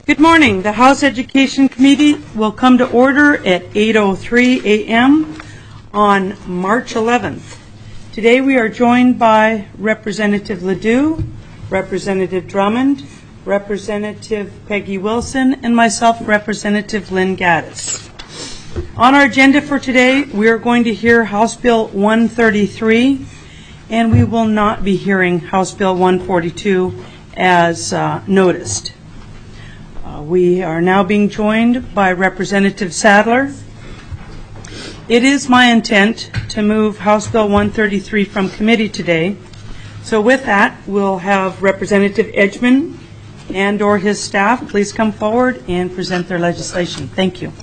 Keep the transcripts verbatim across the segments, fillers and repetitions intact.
Good morning. The House Education Committee will come to order at eight oh three a m on March eleventh. Today we are joined by Representative Ledoux, Representative Drummond, Representative Peggy Wilson, and myself, Representative Lynn Gaddis. On our agenda for today, we are going to hear House Bill one thirty-three, and we will not be hearing House Bill one forty-two as uh, noticed. Uh, we are now being joined by Representative Sadler. It is my intent to move House Bill one thirty-three from committee today. So with that, we'll have Representative Edgman and or his staff please come forward and present their legislation. Thank you.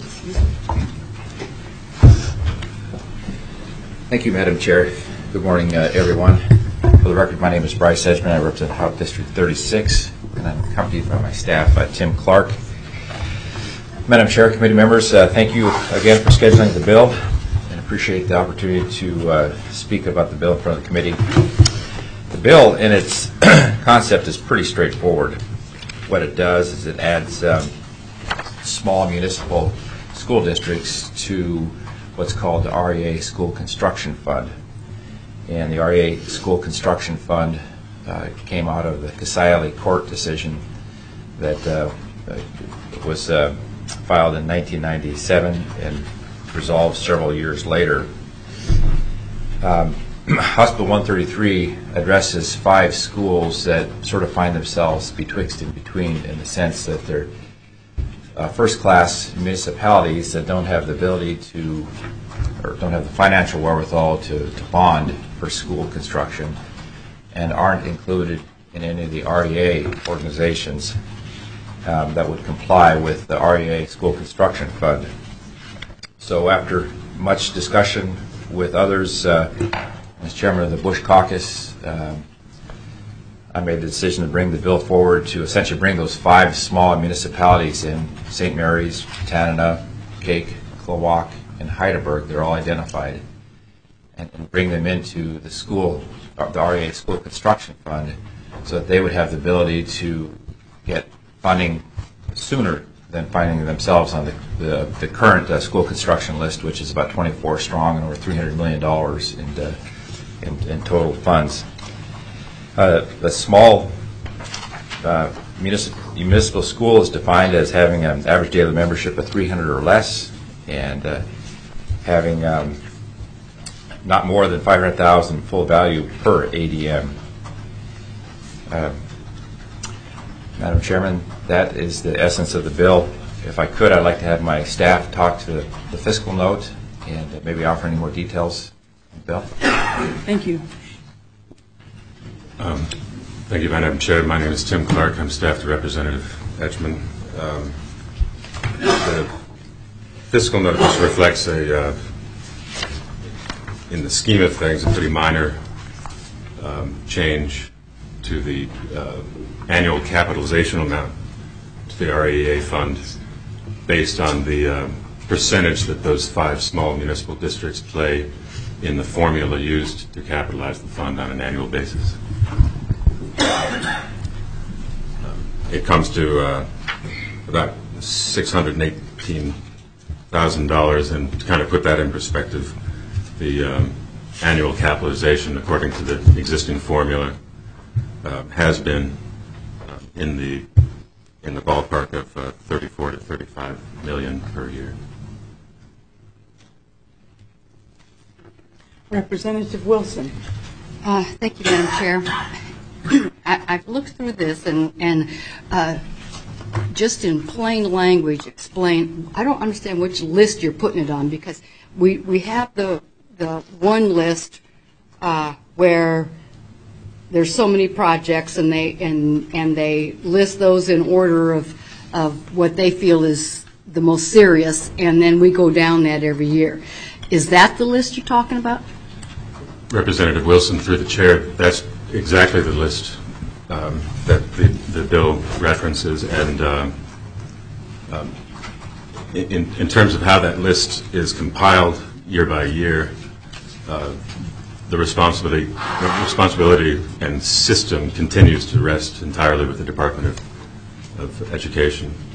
Thank you, Madam Chair. Good morning, uh, everyone. For the record, my name is Bryce Edgman. I represent House District thirty-six, and I'm accompanied by my staff, uh, Tim Clark. Madam Chair, committee members, uh, thank you again for scheduling the bill, and appreciate the opportunity to uh, speak about the bill in front of the committee. The bill, in its concept, is pretty straightforward. What it does is it adds um, small municipal school districts to what's called the R E A School Construction Fund. And the R E A School Construction Fund uh, came out of the Casale Court decision that uh, was uh, filed in nineteen ninety-seven and resolved several years later. Um, House Bill one thirty-three addresses five schools that sort of find themselves betwixt and between, in the sense that they're uh, first-class municipalities that don't have the ability to, or don't have the financial wherewithal to, to bond for school construction, and aren't included in any of the R E A organizations um, that would comply with the R E A School Construction Fund. So after much discussion with others, uh, as chairman of the Bush Caucus, um, I made the decision to bring the bill forward to essentially bring those five small municipalities in Saint Mary's, Tanana, Cake, Klawock, and Heidelberg. They're all identified, and, and bring them into the school, the R E A School Construction Fund, so that they would have the ability to get funding sooner than finding themselves on the, the, the current uh, school construction list, which is about twenty-four strong and over three hundred million dollars in, uh, in, in total funds. Uh, a small uh, municipal, municipal school is defined as having an average daily membership of three hundred or less, and uh, having um, not more than five hundred thousand full value per A D M. Uh, Madam Chairman, that is the essence of the bill. If I could, I'd like to have my staff talk to the, the fiscal note and uh, maybe offer any more details on the bill. Thank you. Um, thank you, Madam Chair. My name is Tim Clark. I'm staff to Representative Edgman. Um, the fiscal note just reflects a, uh, in the scheme of things, a pretty minor um, change to the uh, annual capitalization amount to the R E A fund based on the uh, percentage that those five small municipal districts play in the formula used to capitalize the fund on an annual basis. It comes to uh, about six hundred eighteen thousand dollars, and to kind of put that in perspective, the um, annual capitalization, according to the existing formula, uh, has been uh, in the in the ballpark of uh, thirty-four to thirty-five million per year. Representative Wilson. Uh, thank you, Madam Chair. I, I've looked through this and, and uh, just in plain language explain, I don't understand which list you're putting it on, because we, we have the, the one list uh, where there's so many projects, and they, and, and they list those in order of, of what they feel is the most serious, and then we go down that every year. Is that the list you're talking about? Representative Wilson, through the chair, that's exactly the list um, that the, the bill references, and um, um, in, in terms of how that list is compiled year by year, uh, the responsibility, the responsibility and system continues to rest entirely with the Department of, of Education.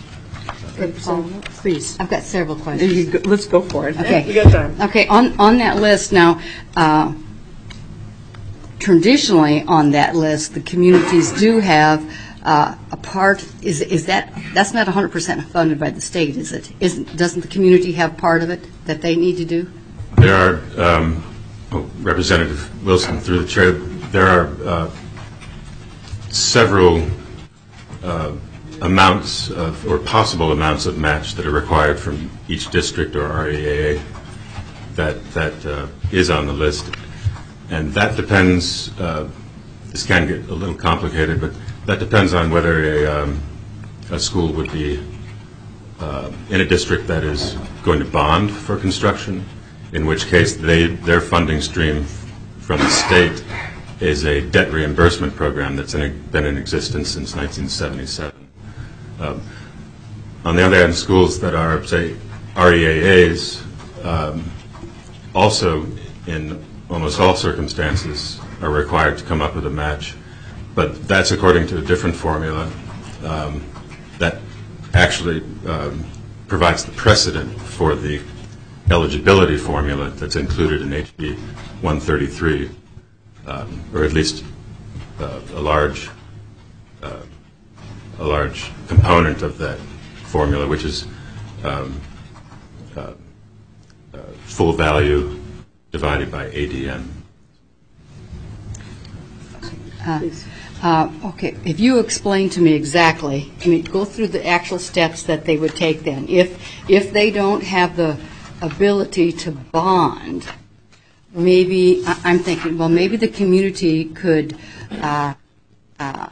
Representative, please. I've got several You questions. go- Let's go for it. Okay. We got time. Okay, on, on that list now, uh, traditionally on that list, the communities do have uh, a part, is, is that, that's not one hundred percent funded by the state, is it? Isn't, doesn't the community have part of it that they need to do? There are, um, oh, Representative Wilson, through the chair, there are uh, several uh, amounts of, or possible amounts of match that are required from each district or R E A A that, that uh, is on the list. And that depends, uh, this can get a little complicated, but that depends on whether a, um, a school would be uh, in a district that is going to bond for construction, in which case they, their funding stream from the state is a debt reimbursement program that's in, been in existence since nineteen seventy-seven. Um, on the other hand, schools that are, say, R E A As, um, also in almost all circumstances are required to come up with a match, but that's according to a different formula um, that actually um, provides the precedent for the eligibility formula that's included in H B one thirty-three, um, or at least uh, a large uh, a large component of that formula, which is um, uh, uh, full value divided by A D M. Uh, Okay, if you explain to me exactly, I mean, go through the actual steps that they would take then. If, if they don't have the ability to bond, maybe, I- I'm thinking, well, maybe the community could, uh, uh,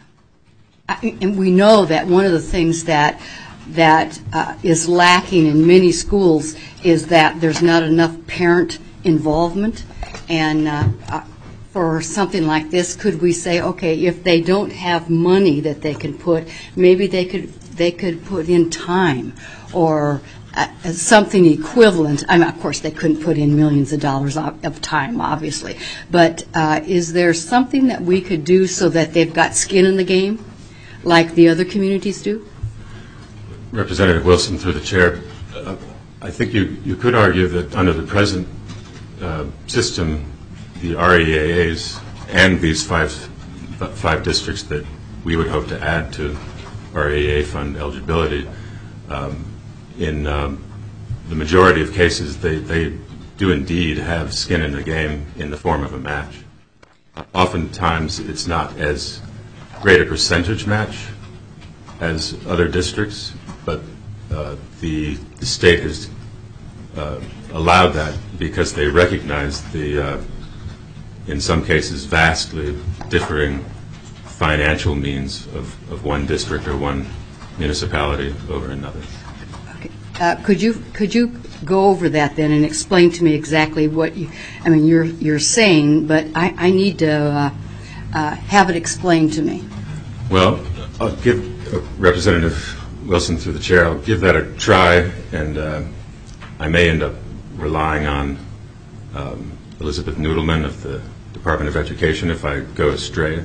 I- and we know that one of the things that, that uh, is lacking in many schools is that there's not enough parent involvement. And uh, uh, for something like this, could we say, okay, if they don't have money that they can put, maybe they could they could put in time or uh, something equivalent. I mean, of course, they couldn't put in millions of dollars of, of time, obviously. But uh, is there something that we could do so that they've got skin in the game, like the other communities do? Representative Wilson, through the chair, uh, I think you, you could argue that under the present uh, system, the R E A As and these five five districts that we would hope to add to R E A A fund eligibility, um, in um, the majority of cases, they, they do indeed have skin in the game in the form of a match. Uh, oftentimes, it's not as great a percentage match as other districts, but uh, the, the state has uh, allowed that because they recognize the uh, in some cases, vastly differing financial means of, of one district or one municipality over another. Okay. Uh, could you could you go over that then and explain to me exactly what you? I mean, you're you're saying, but I, I need to uh, uh, have it explained to me. Well, I'll give uh, Representative Wilson through the chair. I'll give that a try, and uh, I may end up relying on um, Elizabeth Noodleman of the Department of Education if I go astray.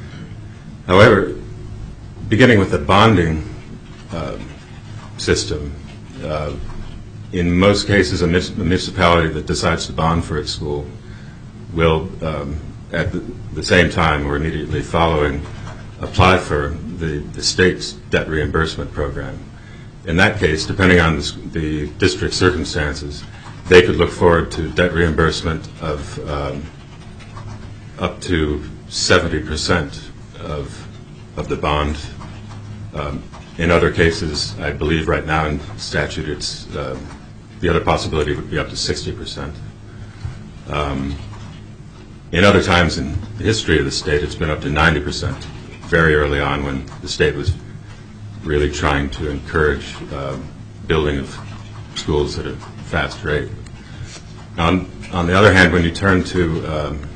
However, beginning with the bonding uh, system, uh, in most cases a municipality that decides to bond for its school will, um, at the, the same time or immediately following, apply for the, the state's debt reimbursement program. In that case, depending on the, the district circumstances, they could look forward to debt reimbursement of um, up to seventy percent of of the bond. Um, in other cases, I believe right now in statute, it's uh, the other possibility would be up to sixty percent. Um, in other times in the history of the state, it's been up to ninety percent, very early on when the state was really trying to encourage uh, building of schools at a fast rate. On, on the other hand, when you turn to um,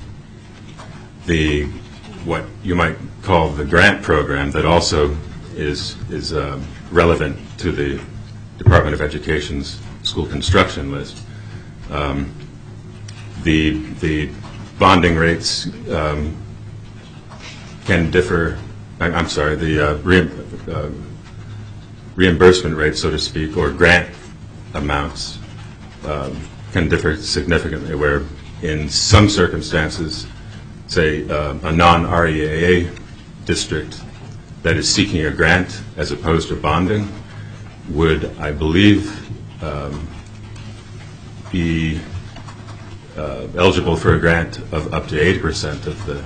the what you might call the grant program that also is is um, relevant to the Department of Education's school construction list, um, the the bonding rates um, can differ. I'm sorry, the uh, re- uh, reimbursement rates, so to speak, or grant amounts um, can differ significantly, where in some circumstances, say uh, a non-R E A A district that is seeking a grant as opposed to bonding would, I believe, um, be uh, eligible for a grant of up to eighty percent of the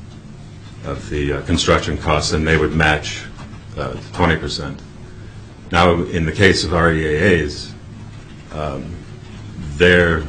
of the uh, construction costs, and they would match uh, twenty percent. Now, in the case of R E A As, um, their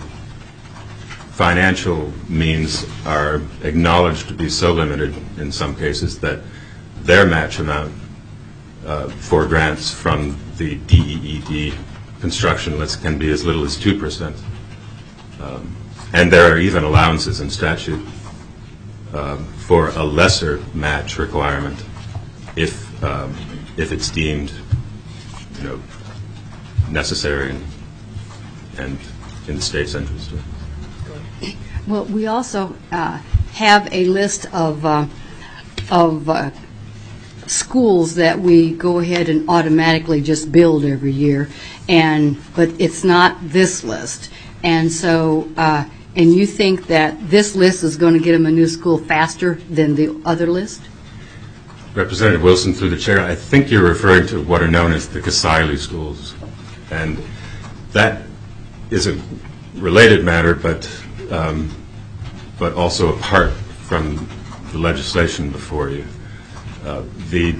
financial means are acknowledged to be so limited in some cases that their match amount uh, for grants from the D E E D construction list can be as little as two percent. Um, and there are even allowances in statute uh, for a lesser match requirement if um, if it's deemed, you know, necessary and, and in the state's interest. Well, we also uh, have a list of uh, of uh, schools that we go ahead and automatically just build every year, and but it's not this list. And so, uh, and you think that this list is going to get them a new school faster than the other list? Representative Wilson, through the chair, I think you're referring to what are known as the Casile schools, and that is a related matter, but um, but also apart from the legislation before you. Uh, the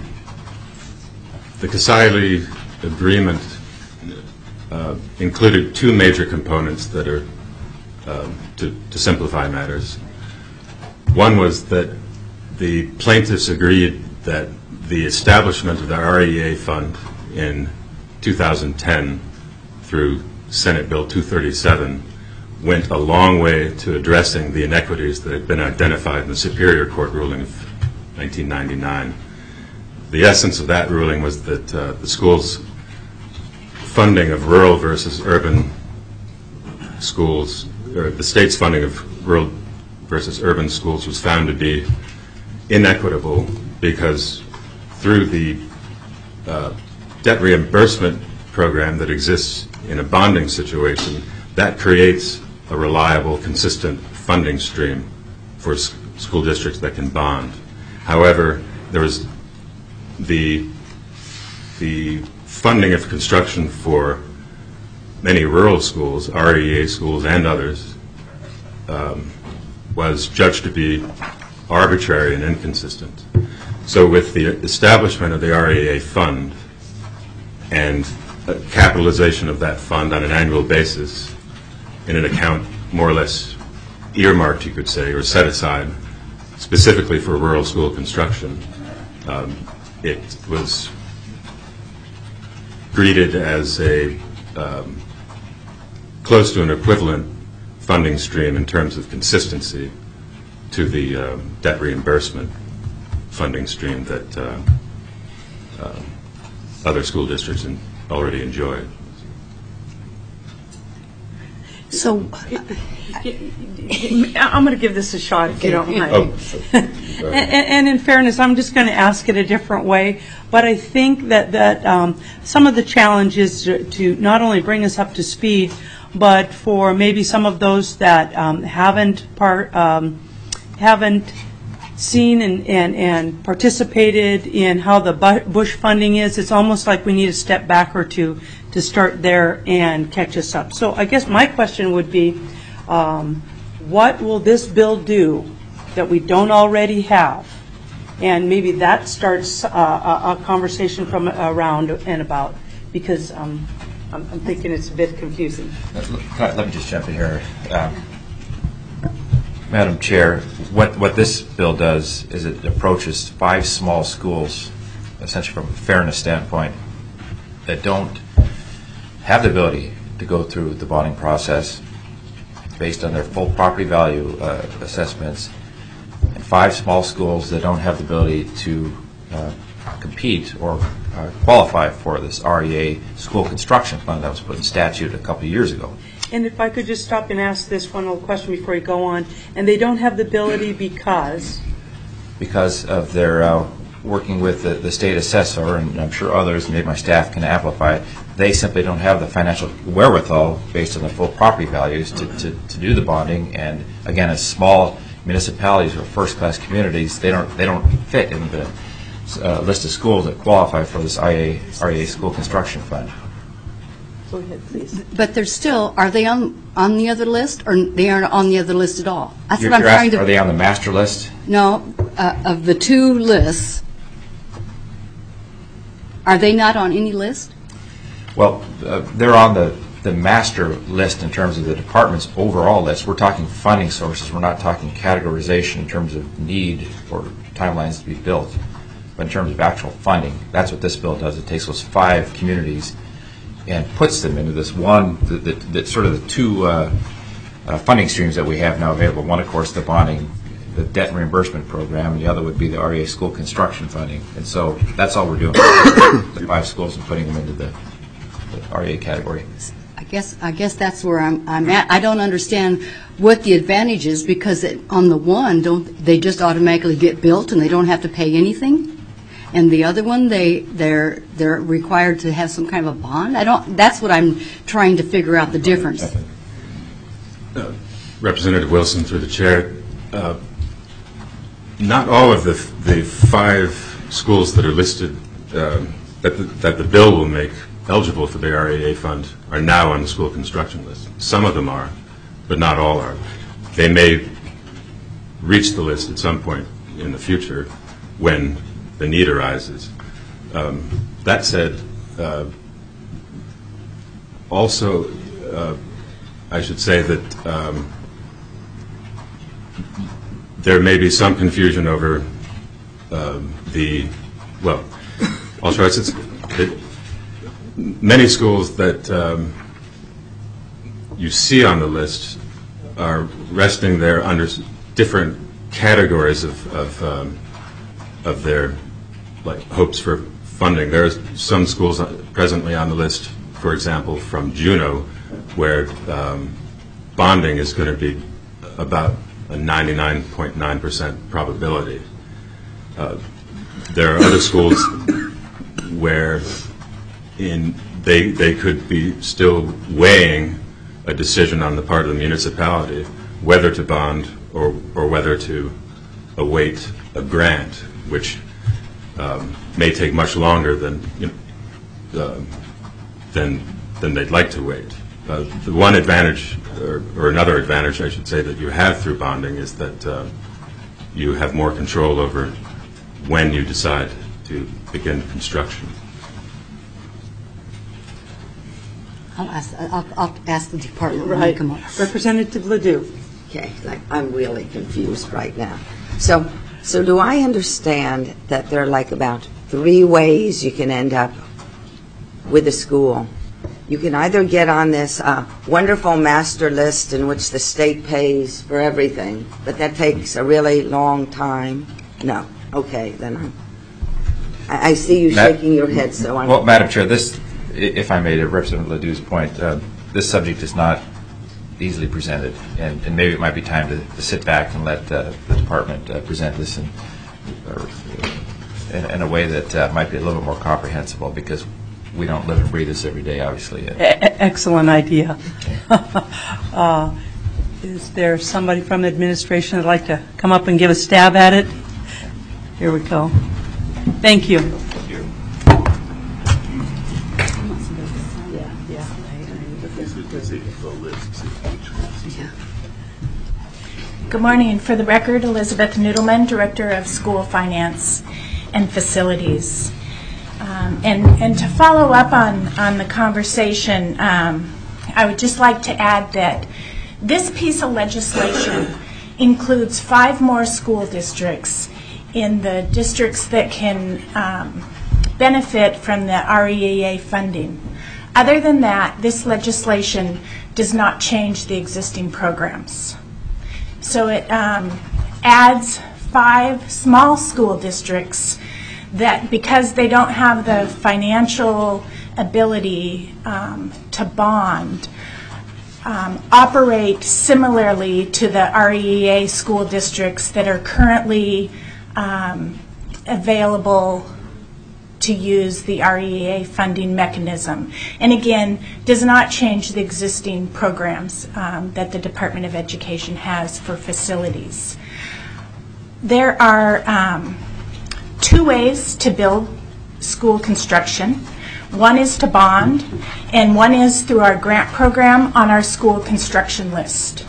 the Casile agreement uh, included two major components that are uh, to, to simplify matters. One was that the plaintiffs agreed that the establishment of the R E A fund in two thousand ten through Senate Bill two thirty-seven went a long way to addressing the inequities that had been identified in the Superior Court ruling of nineteen ninety-nine. The essence of that ruling was that uh, the school's funding of rural versus urban schools, or the state's funding of rural versus urban schools, was found to be inequitable because through the uh, debt reimbursement program that exists in a bonding situation, that creates a reliable, consistent funding stream for s- school districts that can bond. However, there was the the funding of construction for many rural schools, R E A schools and others, um, was judged to be arbitrary and inconsistent. So with the establishment of the R E A fund and capitalization of that fund on an annual basis in an account more or less earmarked, you could say, or set aside specifically for rural school construction, um, it was greeted as a um, close to an equivalent funding stream in terms of consistency to the uh, debt reimbursement funding stream that uh, uh, other school districts in, already enjoy. So, I'm going to give this a shot if you don't mind. Oh, and, and in fairness, I'm just going to ask it a different way. But I think that that um, some of the challenge is to, to not only bring us up to speed, but for maybe some of those that um, haven't part um, haven't seen and, and, and participated in how the Bush funding is. It's almost like we need a step back or two to start there and catch us up. So I guess my question would be, um, what will this bill do that we don't already have? And maybe that starts uh, a, a conversation from around and about, because um, I'm, I'm thinking it's a bit confusing. Let me just jump in here. Um, Madam Chair, what, what this bill does is it approaches five small schools, essentially from a fairness standpoint, that don't have the ability to go through the bonding process based on their full property value uh, assessments, and five small schools that don't have the ability to uh, compete or uh, qualify for this R E A school construction fund that was put in statute a couple of years ago. And if I could just stop and ask this one little question before you go on, and they don't have the ability because? Because of their uh, working with the, the state assessor, and I'm sure others, maybe my staff can amplify it, they simply don't have the financial wherewithal based on the full property values to, to, to do the bonding. And again, as small municipalities or first-class communities, they don't they don't fit in the uh, list of schools that qualify for this I A, R E A school construction fund. Go ahead, please. But they're still, are they on, on the other list, or they aren't on the other list at all? That's You're, what I'm you're trying asking, to... are they on the master list? No, uh, of the two lists, are they not on any list? Well, uh, they're on the, the master list in terms of the department's overall list. We're talking funding sources. We're not talking categorization in terms of need or timelines to be built. But in terms of actual funding, that's what this bill does. It takes those five communities and puts them into this one, that, that, that sort of the two uh, uh, funding streams that we have now available. One, of course, the bonding, the debt reimbursement program, and the other would be the R E A school construction funding. And so that's all we're doing, the five schools, and putting them into the, the R E A category. I guess, I guess that's where I'm, I'm at. I don't understand what the advantage is, because it, on the one, don't they just automatically get built and they don't have to pay anything? And the other one, they, they're, they're required to have some kind of a bond? I don't, that's what I'm trying to figure out, the difference. Uh, Representative Wilson, through the chair, uh, not all of the, the five schools that are listed, uh, that, the, that the bill will make eligible for the R E A fund are now on the school construction list. Some of them are, but not all are. They may reach the list at some point in the future when the need arises. Um, that said, uh, also, uh, I should say that um, there may be some confusion over uh, the, well, I'll try. It's, it, many schools that um, you see on the list are resting there under s- different categories of, of, um, of their like hopes for funding. There are some schools presently on the list, for example, from Juneau, where um, bonding is going to be about a ninety-nine point nine percent probability. Uh, there are other schools where in they they could be still weighing a decision on the part of the municipality whether to bond or or whether to await a grant, which um, may take much longer than you know, uh, than than they'd like to wait. Uh, the one advantage, or, or another advantage, I should say, that you have through bonding is that uh, you have more control over when you decide to begin construction. I'll ask, I'll, I'll ask the department when Right. they come up. Representative Ledoux. Okay, like, I'm really confused right now. So, so do I understand that there are like about three ways you can end up with a school? You can either get on this uh, wonderful master list in which the state pays for everything, but that takes a really long time. No. Okay, then I'm, I, I see you Matt- shaking your head, so I'm... Well, Madam Chair, this, i- if I may, to Representative Ledoux's point, uh, this subject is not easily presented, and, and maybe it might be time to, to sit back and let uh, the department uh, present this in, or, in, in a way that uh, might be a little bit more comprehensible, because we don't live and breathe this every day, obviously. E- Excellent idea. uh, is there somebody from administration that'd like to come up and give a stab at it? Here we go. Thank you. Good morning. For the record, Elizabeth Noodleman, Director of School Finance and Facilities. Um, and, and to follow up on, on the conversation, um, I would just like to add that this piece of legislation includes five more school districts in the districts that can um, benefit from the R E A A funding. Other than that, this legislation does not change the existing programs. So it um, adds five small school districts that, because they don't have the financial ability um, to bond, um, operate similarly to the R E A A school districts that are currently um, available to use the R E A A funding mechanism. And again, does not change the existing programs um, that the Department of Education has for facilities. There are um, two ways to build school construction. One is to bond, and one is through our grant program on our school construction list.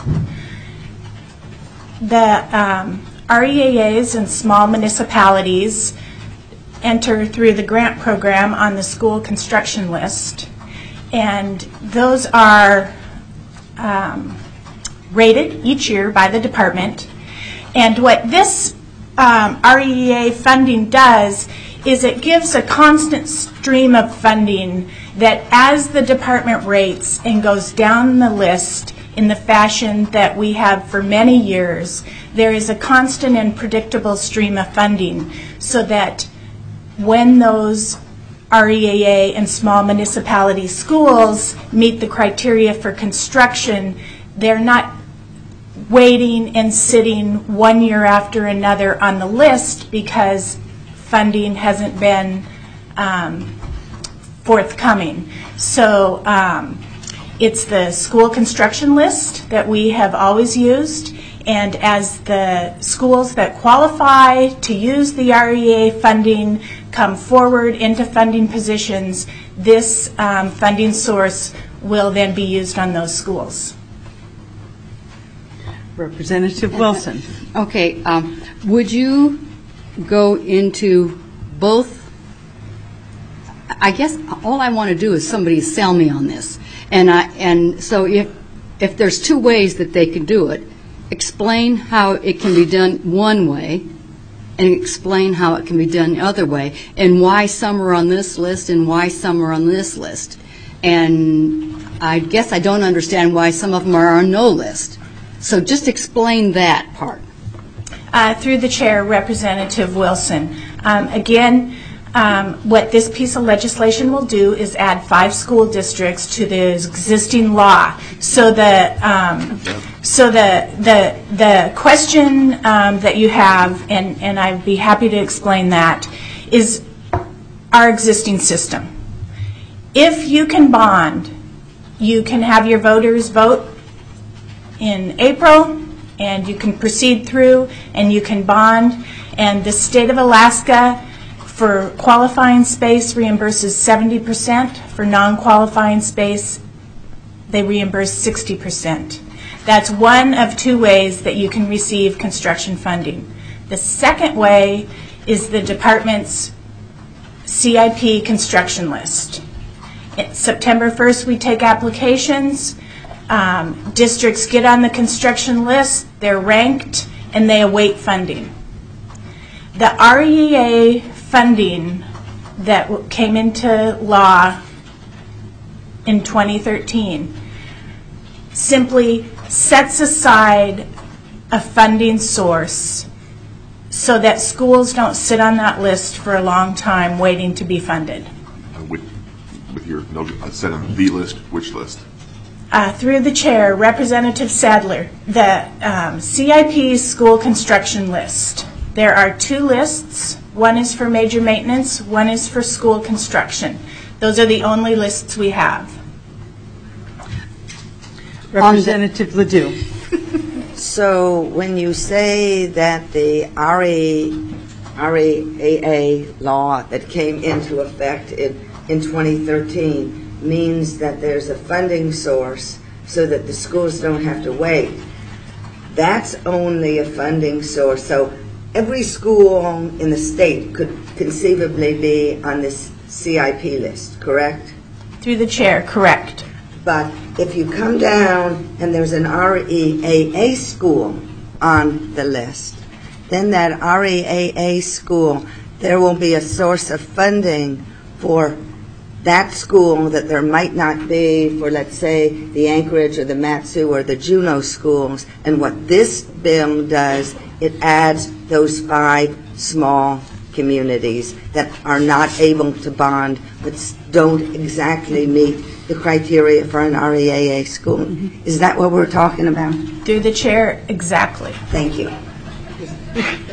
The um, R E A As in small municipalities enter through the grant program on the school construction list, and those are um, rated each year by the department. And what this um, R E A A funding does is it gives a constant stream of funding that as the department rates and goes down the list in the fashion that we have for many years, there is a constant and predictable stream of funding, so that when those R E A A and small municipality schools meet the criteria for construction, they're not waiting and sitting one year after another on the list because funding hasn't been um, forthcoming. So um, it's the school construction list that we have always used, and as the schools that qualify to use the R E A A funding come forward into funding positions, this um, funding source will then be used on those schools. Representative Wilson. Okay, um, would you go into both? I guess all I want to do is somebody sell me on this, and I and so if if there's two ways that they can do it, explain how it can be done one way, and explain how it can be done the other way, and why some are on this list and why some are on this list. And I guess I don't understand why some of them are on no list. So just explain that part. Uh, through the chair, Representative Wilson. Um, again, um, what this piece of legislation will do is add five school districts to the existing law. So the um, so the the the question um, that you have, and and I'd be happy to explain that, is our existing system. If you can bond, you can have your voters vote in April, and you can proceed through, and you can bond. And the state of Alaska, for qualifying space, reimburses seventy percent. For non-qualifying space, they reimburse sixty percent. That's one of two ways that you can receive construction funding. The second way is the department's C I P construction list. September first, we take applications. Um, districts get on the construction list, they're ranked, and they await funding. The R E A A funding that w- came into law in twenty thirteen simply sets aside a funding source so that schools don't sit on that list for a long time waiting to be funded. Uh, with, with your note, uh, set on the list, which list? Uh, through the chair, Representative Sadler, the um, C I P school construction list. There are two lists. One is for major maintenance, one is for school construction. Those are the only lists we have. Representative Ledoux. So when you say that the R E A A law that came into effect in, in twenty thirteen means that there's a funding source so that the schools don't have to wait, that's only a funding source. So every school in the state could conceivably be on this C I P list, correct? Through the chair, correct. But if you come down and there's an R E A A school on the list, then that R E A A school, there will be a source of funding for that school that there might not be for, let's say, the Anchorage or the Matsu or the Juneau schools. And what this bill does, it adds those five small communities that are not able to bond, but don't exactly meet the criteria for an R E A A school. Mm-hmm. Is that what we're talking about? Through the chair, exactly. Thank you.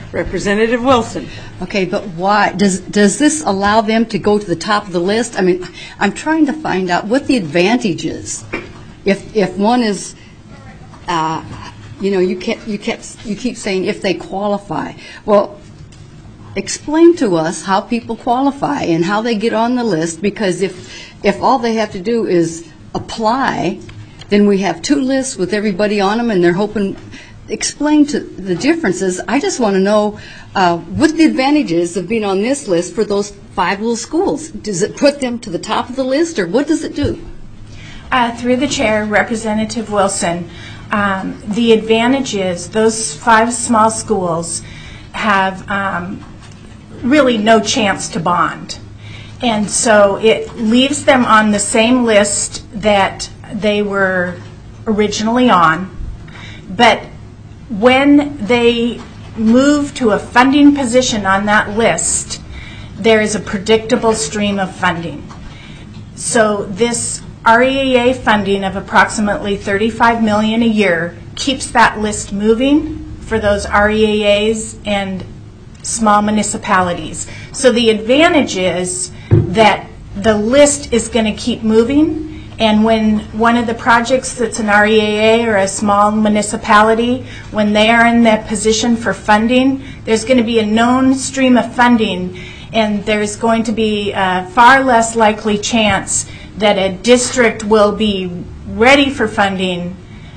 Representative Wilson. Okay, but why? Does does this allow them to go to the top of the list? I mean, I'm trying to find out what the advantage is. If if one is, uh, you know, you kept you kept you keep saying if they qualify. Well, explain to us how people qualify and how they get on the list. Because if if all they have to do is apply, then we have two lists with everybody on them, and they're hoping. Explain to the differences. I just want to know uh, what the advantages of being on this list for those five little schools. Does it put them to the top of the list, or what does it do? Uh, through the chair, Representative Wilson, um, the advantage is those five small schools have um, really no chance to bond. And so it leaves them on the same list that they were originally on, but when they move to a funding position on that list, there is a predictable stream of funding. So this R E A A funding of approximately thirty-five million dollars a year keeps that list moving for those R E A As and small municipalities. So the advantage is that the list is going to keep moving. And when one of the projects that's an R E A A or a small municipality, when they are in that position for funding, there's going to be a known stream of funding, and there's going to be a far less likely chance that a district will be ready for funding,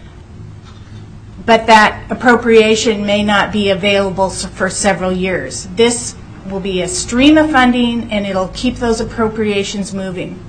but that appropriation may not be available for several years. This will be a stream of funding, and it'll keep those appropriations moving.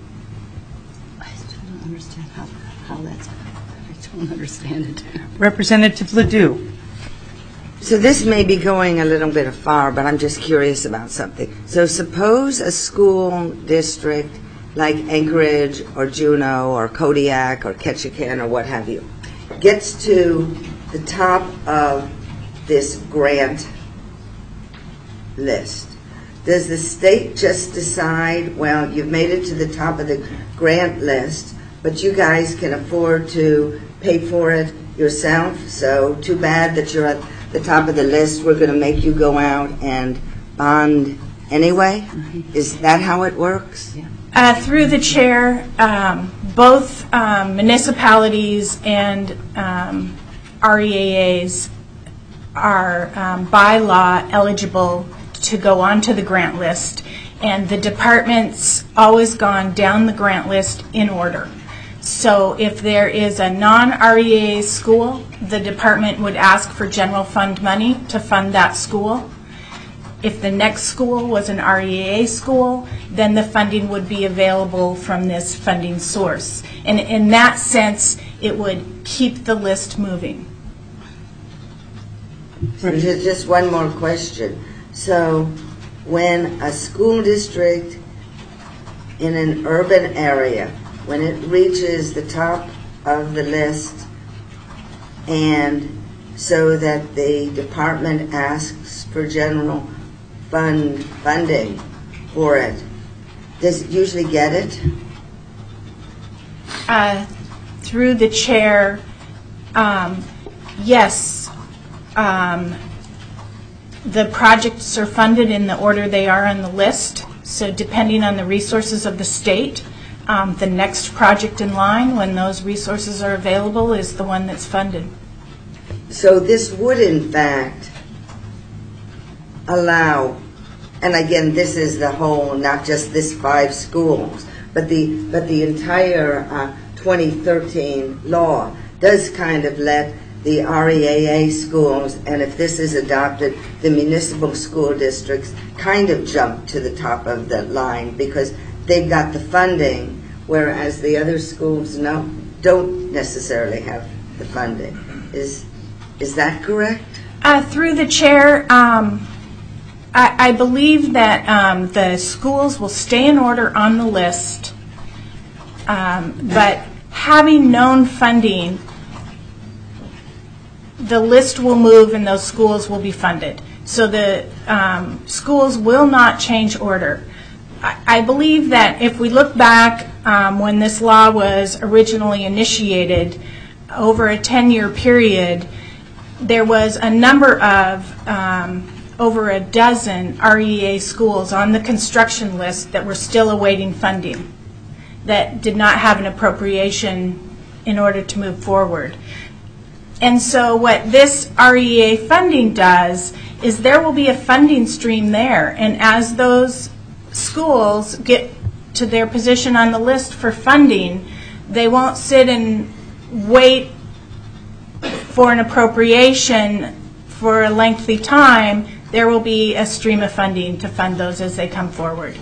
I don't understand it. Representative Ledoux. So this may be going a little bit far, but I'm just curious about something. So suppose a school district like Anchorage or Juneau or Kodiak or Ketchikan or what have you gets to the top of this grant list. Does the state just decide, well, you've made it to the top of the grant list, but you guys can afford to pay for it yourself, so too bad that you're at the top of the list. We're going to make you go out and bond anyway? Mm-hmm. Is that how it works? Yeah. Uh, through the chair, um, both um, municipalities and um, R E A As are um, by law eligible to go onto the grant list, and the department's always gone down the grant list in order. So if there is a non-R E A A school, the department would ask for general fund money to fund that school. If the next school was an R E A A school, then the funding would be available from this funding source. And in that sense, it would keep the list moving. So just one more question. So when a school district in an urban area, when it reaches the top of the list, and so that the department asks for general fund funding for it, does it usually get it? Uh, through the chair, um, yes. Um, the projects are funded in the order they are on the list. So depending on the resources of the state, Um, the next project in line, when those resources are available, is the one that's funded. So this would, in fact, allow, and again, this is the whole, not just this five schools, but the but the entire uh, twenty thirteen law does kind of let the R E A A schools, and if this is adopted, the municipal school districts kind of jump to the top of the line because they've got the funding, whereas the other schools no, don't necessarily have the funding. Is is that correct? Uh, through the chair, um, I, I believe that um, the schools will stay in order on the list, um, but having known funding, the list will move and those schools will be funded. So the um, schools will not change order. I believe that if we look back um, when this law was originally initiated, over a ten-year period, there was a number of um, over a dozen R E A schools on the construction list that were still awaiting funding, that did not have an appropriation in order to move forward. And so what this R E A funding does is there will be a funding stream there, and as those schools get to their position on the list for funding, they won't sit and wait for an appropriation for a lengthy time. There will be a stream of funding to fund those as they come forward.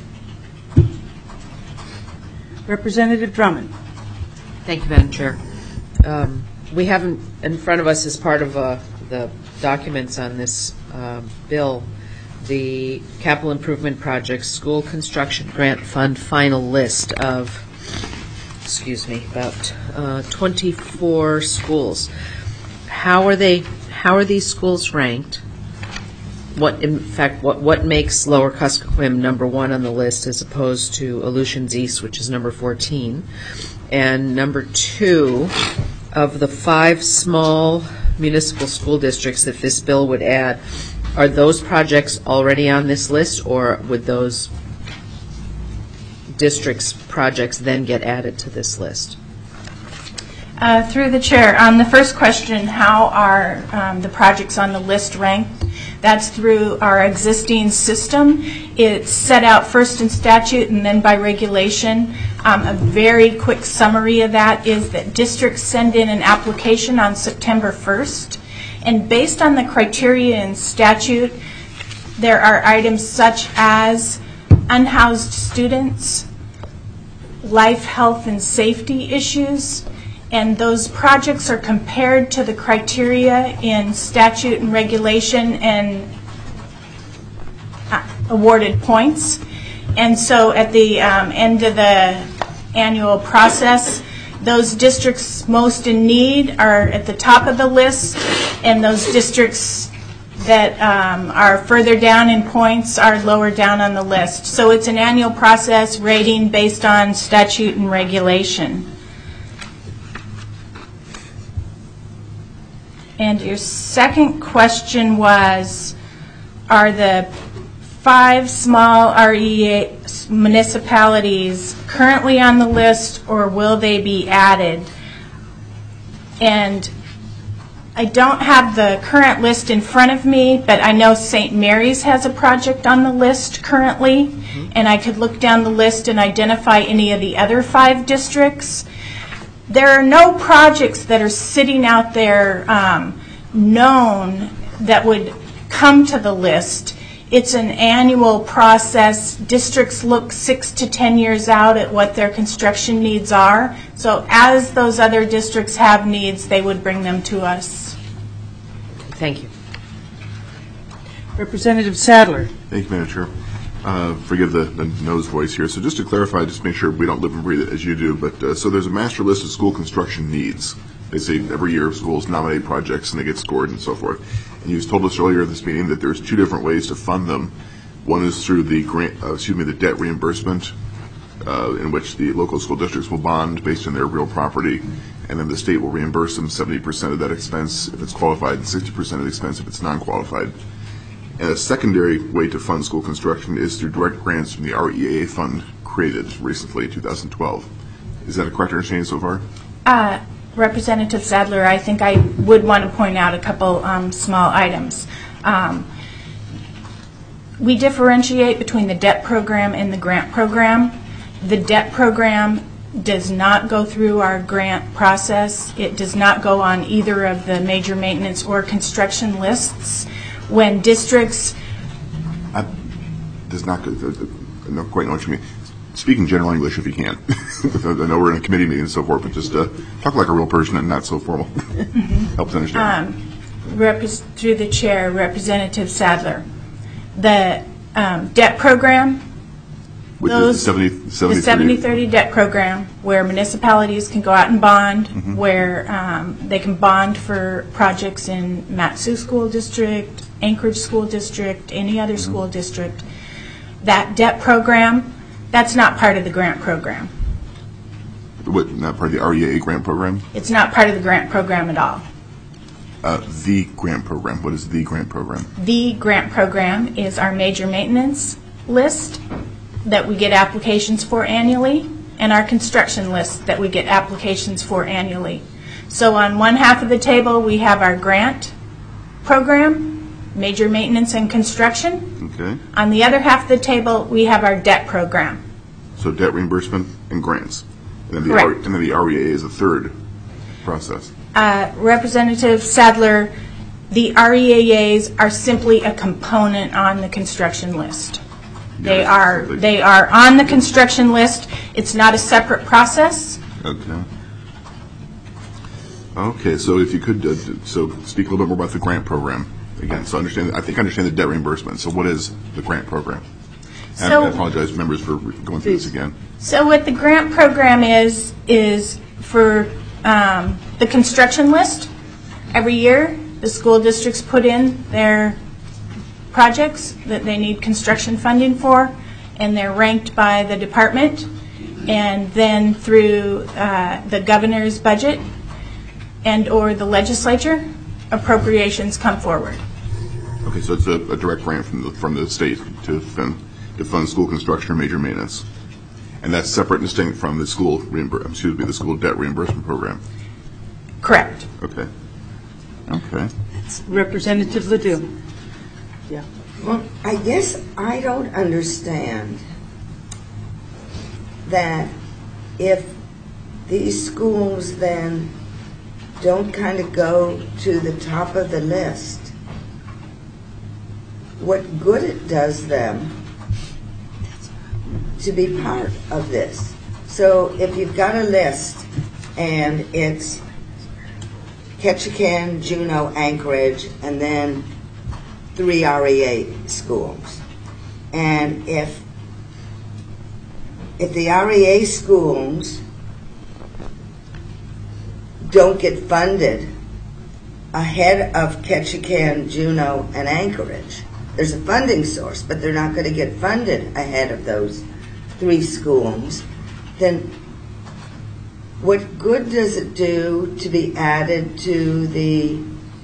Representative Drummond. Thank you, Madam Chair. Um, we have in, in front of us, as part of uh, the documents on this um, bill, the capital improvement projects school construction grant fund final list of, excuse me, about uh, twenty-four schools. How are they? How are these schools ranked? What, in fact, what what makes Lower Kuskokwim number one on the list as opposed to Aleutians East, which is number fourteen? And number two, of the five small municipal school districts that this bill would add, are those projects already on this list, or would those districts' projects then get added to this list? Uh, through the chair, on the first question, how are um, the projects on the list ranked? That's through our existing system. It's set out first in statute and then by regulation. Um, a very quick summary of that is that districts send in an application on September first, and based on the criteria in statute, there are items such as unhoused students, life, health, and safety issues, and those projects are compared to the criteria in statute and regulation and uh, awarded points. And so at the um, end of the annual process, those districts most in need are at the top of the list, and those districts that um, are further down in points are lower down on the list. So it's an annual process rating based on statute and regulation. And your second question was, are the five small R E A municipalities currently on the list, or will they be added? And I don't have the current list in front of me, but I know Saint Mary's has a project on the list currently, mm-hmm. and I could look down the list and identify any of the other five districts. There are no projects that are sitting out there um, known that would come to the list. It's an annual process. Districts look six to ten years out at what their construction needs are. So as those other districts have needs, they would bring them to us. Thank you. Representative Sadler. Thank you, Madam Chair. Uh, forgive the, the nose voice here. So just to clarify, just make sure we don't live and breathe it as you do, but uh, so there's a master list of school construction needs. They say every year schools nominate projects and they get scored and so forth. And you told us earlier this meeting that there's two different ways to fund them. One is through the grant, uh, excuse me, the debt reimbursement, uh, in which the local school districts will bond based on their real property, and then the state will reimburse them seventy percent of that expense if it's qualified and sixty percent of the expense if it's non-qualified. And a secondary way to fund school construction is through direct grants from the R E A fund created recently in two thousand twelve. Is that a correct understanding so far? Uh, Representative Sadler, I think I would want to point out a couple um, small items. Um, we differentiate between the debt program and the grant program. The debt program does not go through our grant process. It does not go on either of the major maintenance or construction lists. When districts... I, does not, I don't quite know what you mean. Speak in general English if you can. I know we're in a committee meeting and so forth, but just uh, talk like a real person and not so formal. Mm-hmm. Helps understand. Um, rep- through the chair, Representative Sadler, the um, debt program, Which those, is the seventy, seventy, the seventy thirty debt program, where municipalities can go out and bond, mm-hmm. where um, they can bond for projects in Mat-Su School District, Anchorage School District, any other mm-hmm. school district. That debt program, that's not part of the grant program. What, not part of the R E A grant program? It's not part of the grant program at all. Uh, the grant program. What is the grant program? The grant program is our major maintenance list that we get applications for annually, and our construction list that we get applications for annually. So on one half of the table, we have our grant program, major maintenance and construction. Okay. On the other half of the table, we have our debt program. So debt reimbursement and grants. And then the, Correct. R- and then the R E A is a third process. Uh, Representative Sadler, the R E A As are simply a component on the construction list. They Yeah, are they- they are on the construction list. It's not a separate process. Okay. Okay, so if you could, uh, d- so speak a little bit more about the grant program again. So understand, I think I understand the debt reimbursement. So what is the grant program? And So- I apologize, members, for re- going through this again. So what the grant program is, is for um, the construction list. Every year, the school districts put in their projects that they need construction funding for, and they're ranked by the department. And then through uh, the governor's budget and/or the legislature, appropriations come forward. Okay, so it's a, a direct grant from the, from the state to fund, to fund school construction or major maintenance. And that's separate and distinct from the school reimbur, excuse me, the school debt reimbursement program. Correct. Okay. Okay. Representative Ledoux. Yeah. Well, I guess I don't understand that if these schools then don't kind of go to the top of the list, what good it does them to be part of this. So if you've got a list and it's Ketchikan, Juneau, Anchorage, and then three R E A schools. And if if the R E A schools don't get funded ahead of Ketchikan, Juneau, and Anchorage, there's a funding source, but they're not going to get funded ahead of those three schools, then what good does it do to be added to the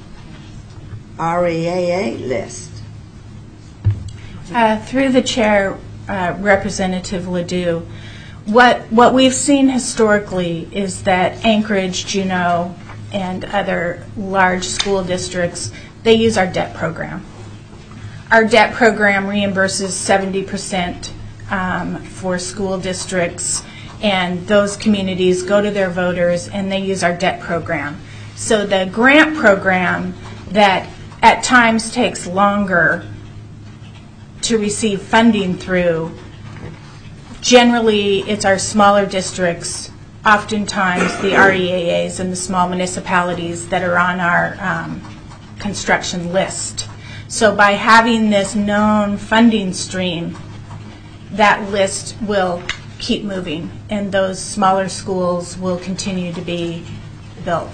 R E A A list? Uh, Through the chair, uh, Representative Ledoux, what what we've seen historically is that Anchorage, Juneau, and other large school districts, they use our debt program. Our debt program reimburses seventy percent um, for school districts, and those communities go to their voters and they use our debt program. So the grant program that at times takes longer to receive funding through, generally it's our smaller districts, oftentimes the R E A As and the small municipalities that are on our um, construction list. So by having this known funding stream, that list will keep moving, and those smaller schools will continue to be built.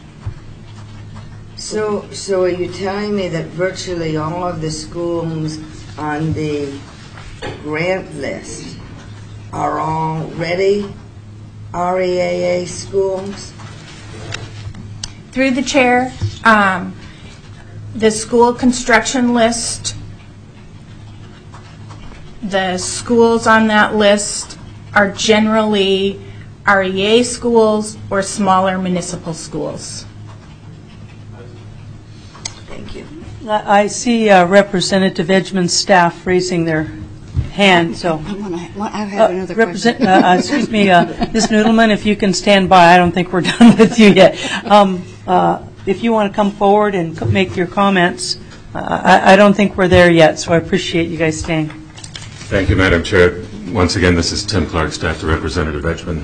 So, so are you telling me that virtually all of the schools on the grant list are already R E A A schools? Through the chair, um, the school construction list, the schools on that list are generally R E A schools or smaller municipal schools. Thank you. I I see uh, Representative Edgman's staff raising their hand, so. I wanna- I have another Uh, represent- question. uh, uh, Excuse me, uh, Miz Noodleman, if you can stand by, I don't think we're done with you yet. Um, uh, If you want to come forward and co- make your comments, uh, I I don't think we're there yet, so I appreciate you guys staying. Thank you, Madam Chair. Once again, this is Tim Clark, staff to Representative Edgman.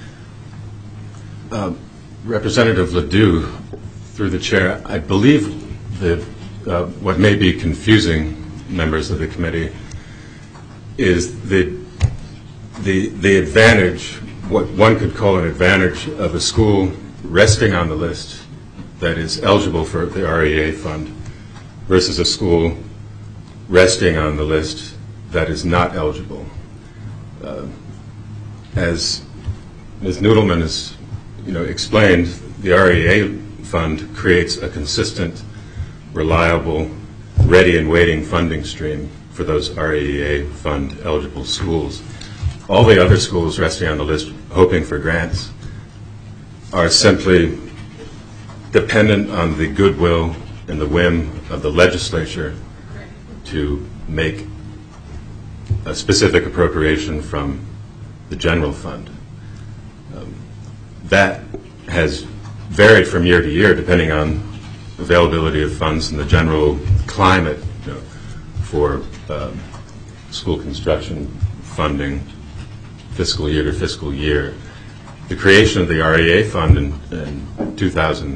Uh, Representative Ledoux, through the chair, I believe that uh, what may be confusing members of the committee is the the the advantage, what one could call an advantage of a school resting on the list that is eligible for the R E A fund versus a school resting on the list that is not eligible. Uh, as Miz Noodleman has, you know, explained, the R E A fund creates a consistent, reliable, ready and waiting funding stream for those R A E A fund eligible schools. All the other schools resting on the list hoping for grants are simply dependent on the goodwill and the whim of the legislature to make a specific appropriation from the general fund. Um, that has varied from year to year depending on availability of funds and the general climate, you know, for um, school construction funding fiscal year to fiscal year. The creation of the R E A fund in, in two thousand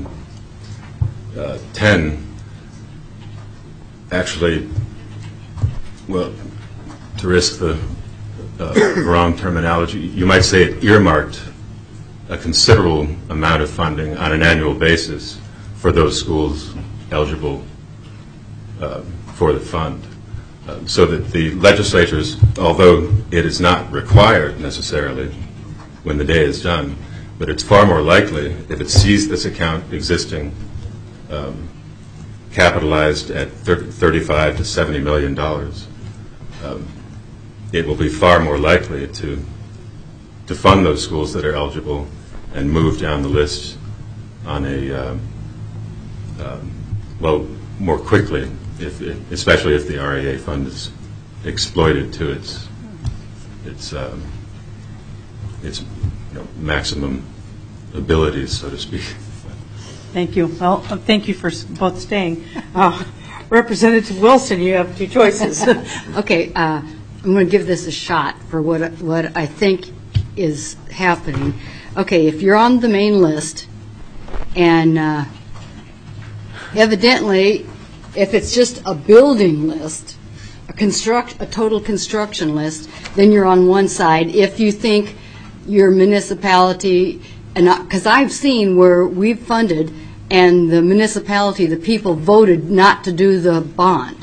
ten actually, well, to risk the uh, wrong terminology, you might say it earmarked a considerable amount of funding on an annual basis for those schools eligible uh, for the fund. Uh, so that the legislatures, although it is not required necessarily when the day is done, but it's far more likely if it sees this account existing um, capitalized at thirty-five to seventy million dollars, um, it will be far more likely to to fund those schools that are eligible and move down the list on a um, um, well more quickly, if it, especially if the R A A fund is exploited to its its um, its you know, maximum abilities, so to speak. Thank you. Well, uh, thank you for s- both staying. Uh, Representative Wilson, you have two choices. Okay, uh, I'm going to give this a shot for what what I think is happening. Okay, if you're on the main list, and uh, evidently, if it's just a building list, a construct, a total construction list, then you're on one side. If you think your municipality, and because I've seen where we've funded, and the municipality, the people voted not to do the bond.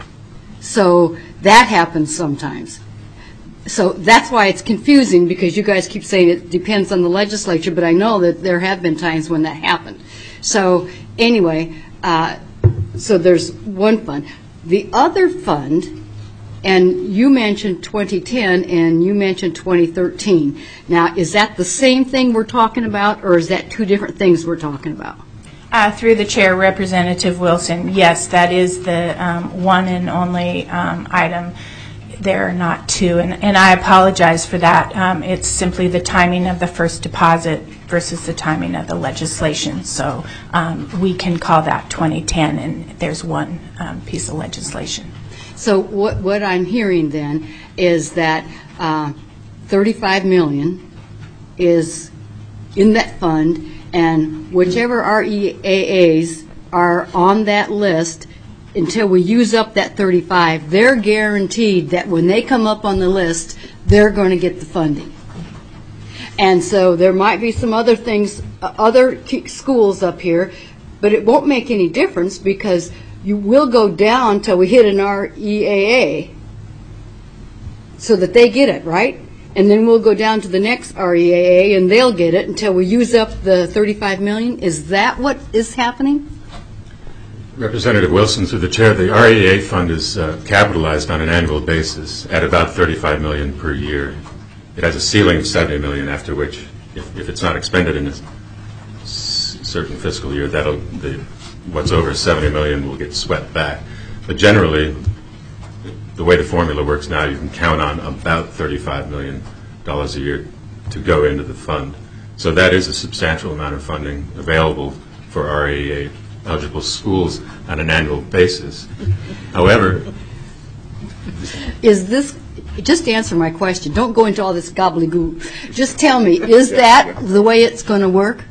So that happens sometimes. So that's why it's confusing, because you guys keep saying it depends on the legislature, but I know that there have been times when that happened. So anyway, uh, so there's one fund. The other fund, and you mentioned twenty ten and you mentioned twenty thirteen. Now, is that the same thing we're talking about, or is that two different things we're talking about? Uh, through the chair, Representative Wilson, yes, that is the um, one and only um, item. There are not two, and, and I apologize for that. Um, it's simply the timing of the first deposit versus the timing of the legislation. So um, we can call that twenty ten, and there's one um, piece of legislation. So what, what I'm hearing then is that uh, thirty-five million dollars is in that fund, and whichever R E A As are on that list, until we use up that thirty-five, they're guaranteed that when they come up on the list, they're going to get the funding. And so there might be some other things, uh, other k- schools up here, but it won't make any difference because you will go down till we hit an R E A A so that they get it, right? And then we'll go down to the next R E A A and they'll get it until we use up the thirty-five million dollars. Is that what is happening? Representative Wilson, through the chair, the R E A fund is uh, capitalized on an annual basis at about thirty-five million dollars per year. It has a ceiling of seventy million dollars, after which, if, if it's not expended in a s- certain fiscal year, that'll the what's over seventy million dollars will get swept back. But generally, the way the formula works now, you can count on about thirty-five million dollars a year to go into the fund. So that is a substantial amount of funding available for R E A eligible schools on an annual basis. However, Is this, just answer my question. Don't go into all this gobbledygook. Just tell me, is that the way it's going to work?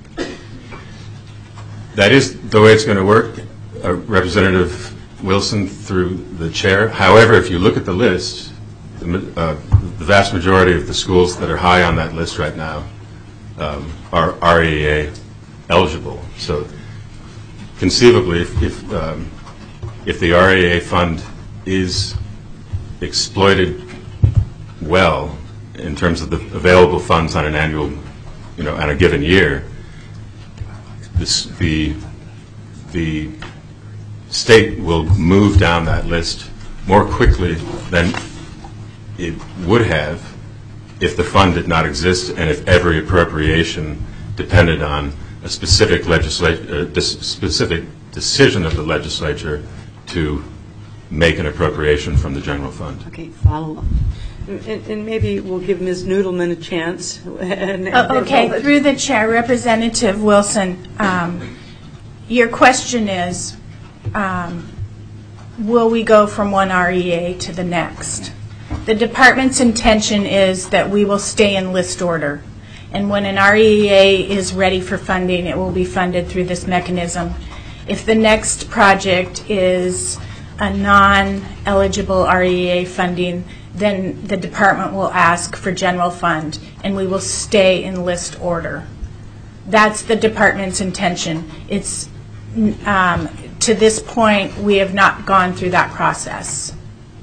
that is the way it's going to work, uh, Representative Wilson, through the chair. However, if you look at the list, the, ma- uh, the vast majority of the schools that are high on that list right now um, are R E A eligible. So conceivably, if if, um, if the R E A fund is exploited well in terms of the available funds on an annual, you know, on a given year, this, the, the state will move down that list more quickly than it would have if the fund did not exist and if every appropriation depended on a specific legislature, uh, specific decision of the legislature to make an appropriation from the general fund. Okay, follow up. And, and maybe we'll give Miz Noodleman a chance. And, Oh, okay, through the chair, Representative Wilson, um, your question is, um, will we go from one R E A to the next? The department's intention is that we will stay in list order. And when an R E A is ready for funding, it will be funded through this mechanism. If the next project is a non-eligible R E A funding, then the department will ask for general fund, and we will stay in list order. That's the department's intention. It's, um, to this point, we have not gone through that process.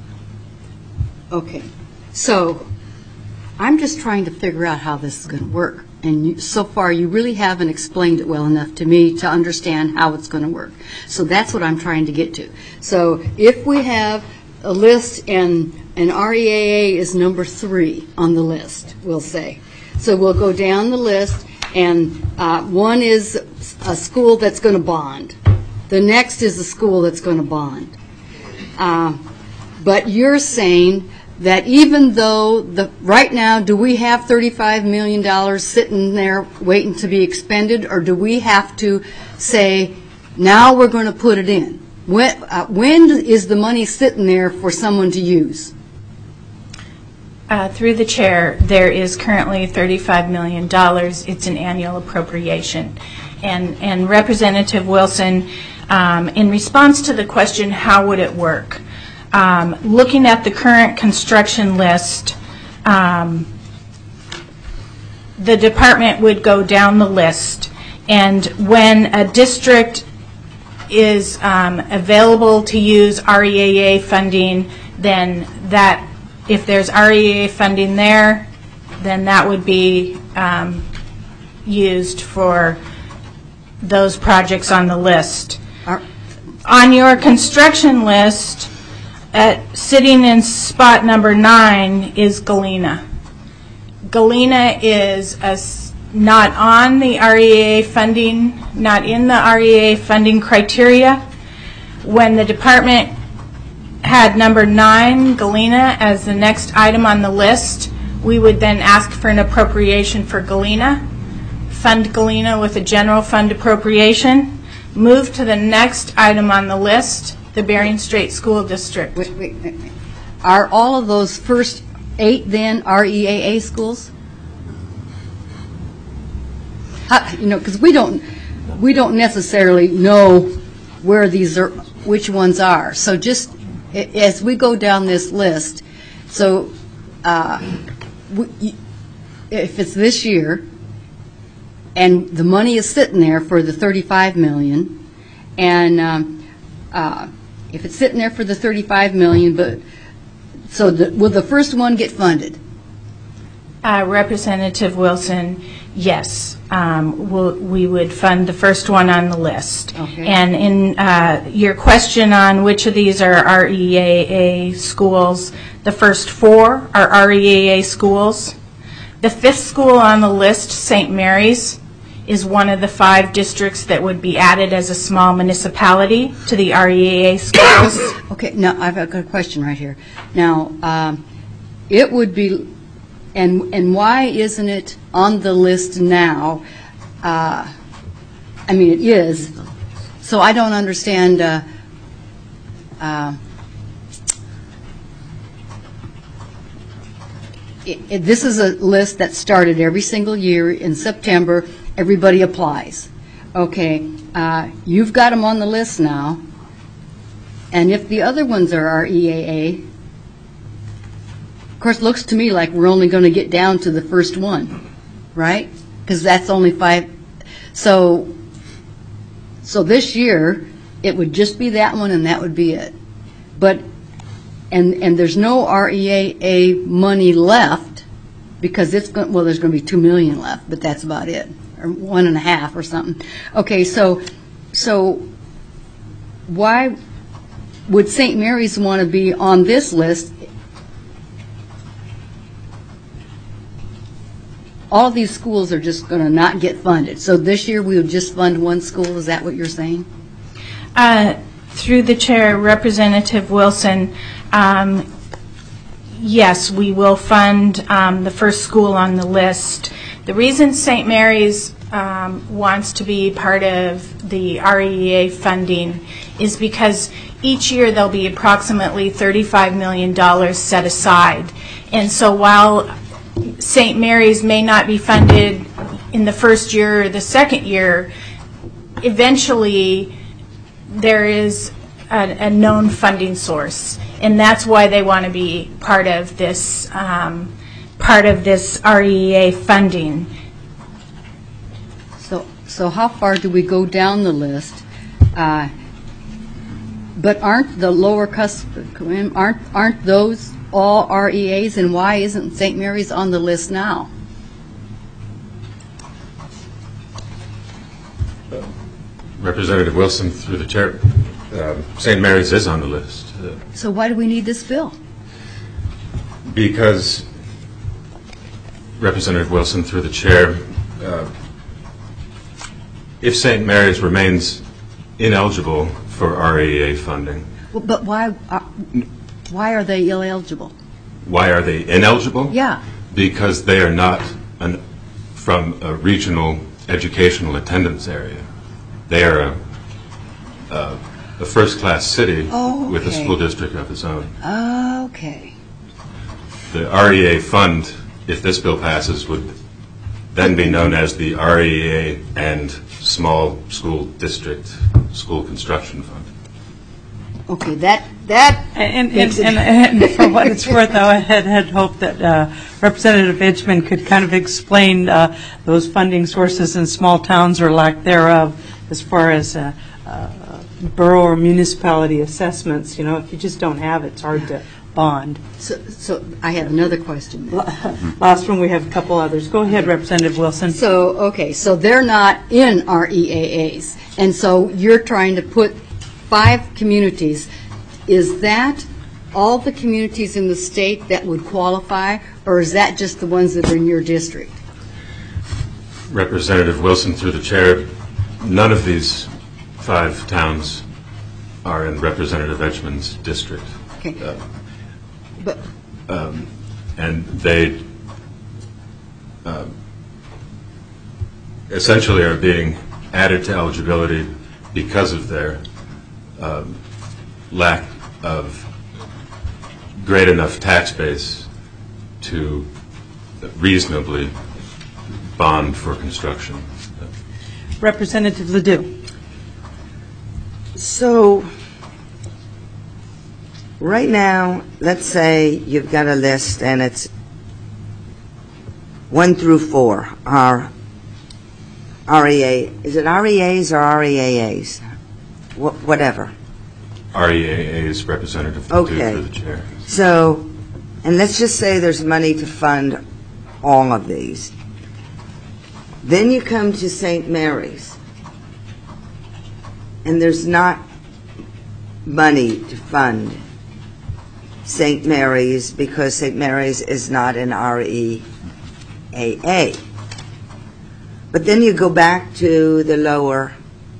Okay, so I'm just trying to figure out how this is going to work. And you, so far, you really haven't explained it well enough to me to understand how it's going to work. So that's what I'm trying to get to. So if we have a list and an R E A A is number three on the list, we'll say. So we'll go down the list, and uh, one is a school that's going to bond. The next is a school that's going to bond. Uh, but you're saying that even though the right now, do we have thirty-five million dollars sitting there waiting to be expended, or do we have to say, now we're going to put it in? When, uh, when is the money sitting there for someone to use? Uh, through the chair, there is currently thirty-five million dollars. It's an annual appropriation. And, and Representative Wilson, um, in response to the question, how would it work? Um, looking at the current construction list, um, the department would go down the list, and when a district is um, available to use R E A A funding, then that, if there's R E A A funding there, then that would be um, used for those projects on the list. Are, On your construction list, at, sitting in spot number nine is Galena. Galena is a s not on the R E A A funding, not in the R E A A funding criteria. When the department had number nine, Galena, as the next item on the list, we would then ask for an appropriation for Galena, fund Galena with a general fund appropriation, move to the next item on the list, the Bering Strait School District. wait, wait, wait, wait. Are all of those first eight then R E A A schools? How, you know, because we don't, we don't necessarily know where these are, which ones are. So just a- as we go down this list, so uh, we, if it's this year, and the money is sitting there for the thirty-five million, and um, uh, if it's sitting there for the thirty-five million, but so the, will the first one get funded? Uh, Representative Wilson, yes. Um, we'll, we would fund the first one on the list. Okay. And in uh, your question on which of these are R E A A schools, the first four are R E A A schools. The fifth school on the list, Saint Mary's, is one of the five districts that would be added as a small municipality to the R E A A schools. Okay, now I've got a question right here. Now, um, it would be, and and why isn't it on the list now? Uh, I mean, it is. So I don't understand. Uh, uh, it, it, this is a list that started every single year in September. Everybody applies. Okay, uh, you've got them on the list now. And if the other ones are R E A A, of course, it looks to me like we're only going to get down to the first one, right? Because that's only five. So, so this year, it would just be that one, and that would be it. But, and and there's no R E A A money left because it's going. Well, there's going to be two million left, but that's about it, or one and a half or something. Okay, so, so why would Saint Mary's want to be on this list? All these schools are just going to not get funded. So this year we would just fund one school. Is that what you're saying? Uh, through the chair, Representative Wilson, um, yes, we will fund um, the first school on the list. The reason Saint Mary's um, wants to be part of the R E A funding is because each year there'll be approximately thirty-five million dollars set aside. And so while Saint Mary's may not be funded in the first year or the second year, eventually there is a, a known funding source, and that's why they want to be part of this um, part of this R E A funding. So, so how far do we go down the list? Uh, but aren't the lower cus aren't aren't those all R E As, and why isn't Saint Mary's on the list now? Representative Wilson, through the chair, uh, Saint Mary's is on the list. Uh, So why do we need this bill? Because, Representative Wilson, through the chair, uh, if Saint Mary's remains ineligible for R E A funding, Well, but why are, why are they ineligible? why are they ineligible? Yeah. Because they are not an, from a regional educational attendance area. They are a, a, a first-class city Oh, with a okay. school district of its own. Okay. The R E A fund, if this bill passes, would then be known as the R E A and Small School District School Construction Fund. Okay, that, that And, and, makes it- and, and for what it's worth, I had, had hoped that uh, Representative Edgman could kind of explain uh, those funding sources in small towns or lack thereof as far as uh, uh, borough or municipality assessments. You know, if you just don't have it, it's hard to bond. So, so I have another question. Last one, we have a couple others. Go ahead, Representative Wilson. So, okay, so they're not in R E A As, and so you're trying to put five communities. Is that all the communities in the state that would qualify, or is that just the ones that are in your district? Representative Wilson, through the chair, none of these five towns are in Representative Edgman's district. Okay. Uh, But, and they um, essentially are being added to eligibility because of their um, lack of great enough tax base to reasonably bond for construction. Representative Ledoux. So, right now, let's say you've got a list and it's one through four are R E A. Is it R E As or R E A As? Wh- Whatever. R E A A's Representative Ledoux, Okay. through the chair. So, and let's just say there's money to fund all of these. Then you come to Saint Mary's, and there's not money to fund Saint Mary's because Saint Mary's is not an R E A A. But then you go back to the lower.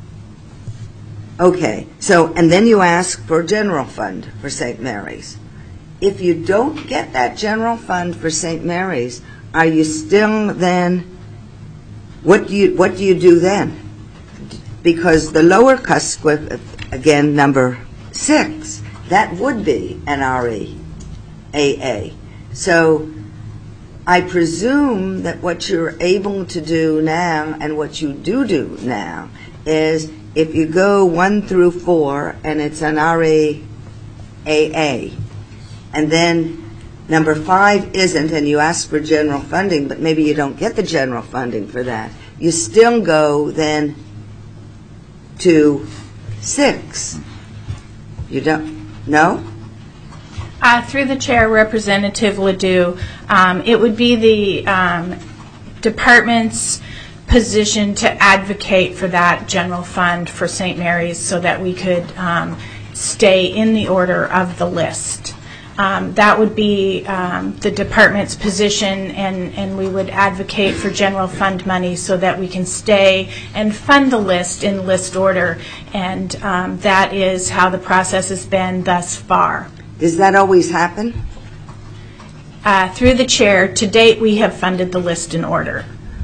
Okay, so, and then you ask for a general fund for Saint Mary's. If you don't get that general fund for Saint Mary's, are you still then, what do you, what do you do then? Because the lower Cusquip, again, number six, that would be an R E A A. So I presume that what you're able to do now and what you do do now is if you go one through four and it's an R E A A, and then number five isn't, and you ask for general funding, but maybe you don't get the general funding for that, you still go then to six. You don't, no? Uh, through the chair, Representative Ledoux, um, it would be the um, department's position to advocate for that general fund for Saint Mary's so that we could um, stay in the order of the list. Um, that would be um, the department's position, and, and we would advocate for general fund money so that we can stay and fund the list in list order, and um, that is how the process has been thus far. Does that always happen? Uh, through the chair, to date, we have funded the list in order.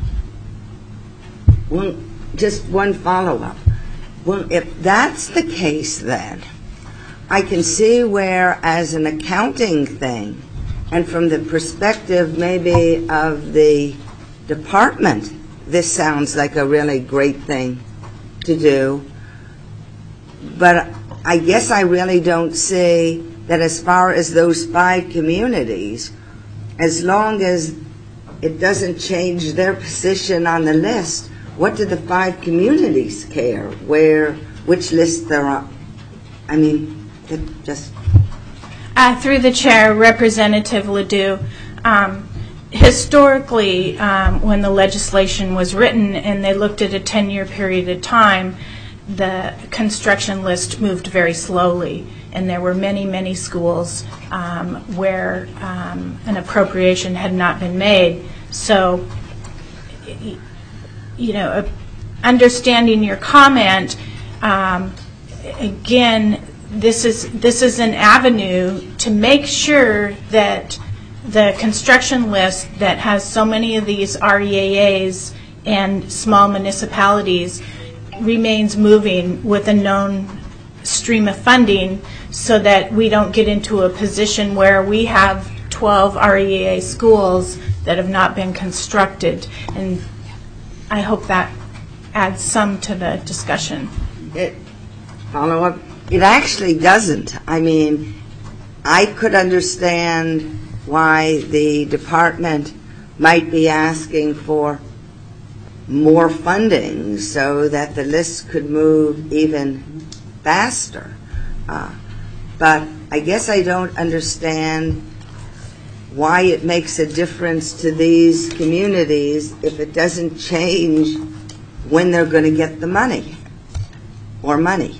Well, just one follow-up. Well, if that's the case, then I can see where, as an accounting thing, and from the perspective maybe of the department, this sounds like a really great thing to do. But I guess I really don't see that as far as those five communities, as long as it doesn't change their position on the list, what do the five communities care where, which list they're on? I mean, it just... Uh, through the chair, Representative Ledoux, um, historically, um, when the legislation was written and they looked at a ten-year period of time, the construction list moved very slowly, and there were many, many schools um, where um, an appropriation had not been made. So, you know, uh, understanding your comment, um, again, this is this is an avenue to make sure that the construction list that has so many of these R E A As and small municipalities remains moving with a known stream of funding, so that we don't get into a position where we have twelve R E A A schools that have not been constructed. And I hope that adds some to the discussion. It, follow up. It actually doesn't. I mean, I could understand why the department might be asking for more funding so that the list could move even faster. Uh, but I guess I don't understand why it makes a difference to these communities if it doesn't change when they're going to get the money or money.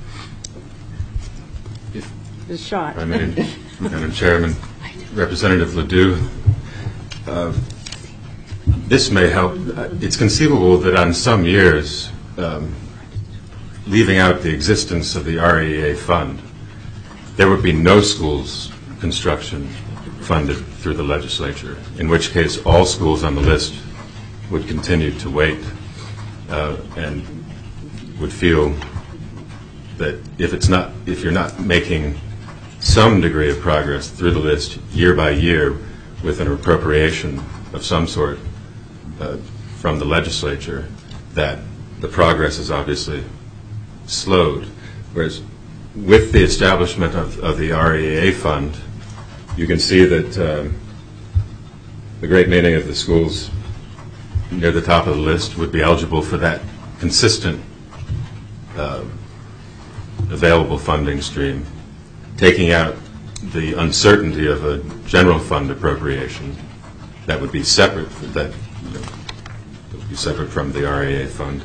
The shot. I mean, Madam Chairman, Representative Ledoux, uh, this may help. It's conceivable that on some years, um, leaving out the existence of the R E A fund, there would be no schools construction funded through the legislature, in which case all schools on the list would continue to wait uh, and would feel that if it's not, if you're not making some degree of progress through the list year by year with an appropriation of some sort uh, from the legislature, that the progress is obviously slowed. Whereas with the establishment of, of the R E A fund, you can see that um, the great many of the schools near the top of the list would be eligible for that consistent uh, available funding stream, taking out the uncertainty of a general fund appropriation that would be separate that, you know, that would be separate from the R E A fund.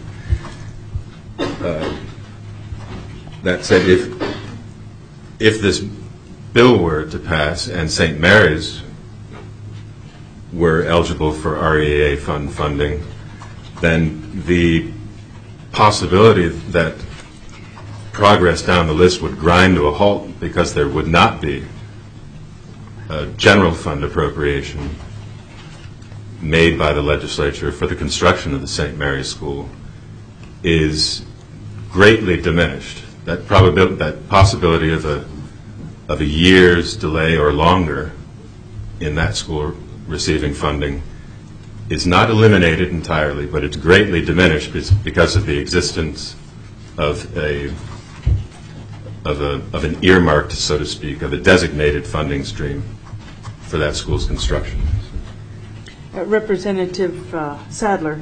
Uh, that said, if if this bill were to pass and Saint Mary's were eligible for R E A fund funding, then the possibility that progress down the list would grind to a halt because there would not be a general fund appropriation made by the legislature for the construction of the Saint Mary's School is greatly diminished. That probability, that possibility of a of a year's delay or longer in that school receiving funding is not eliminated entirely, but it's greatly diminished because of the existence of a of a of an earmarked, so to speak, of a designated funding stream for that school's construction. Uh, Representative uh, Sadler.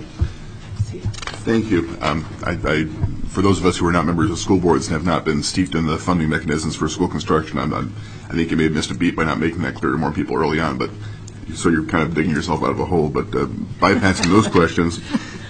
Thank you. Um, I, I, for those of us who are not members of school boards and have not been steeped in the funding mechanisms for school construction, I'm not, I think you may have missed a beat by not making that clear to more people early on, but so you're kind of digging yourself out of a hole. But uh, bypassing those questions,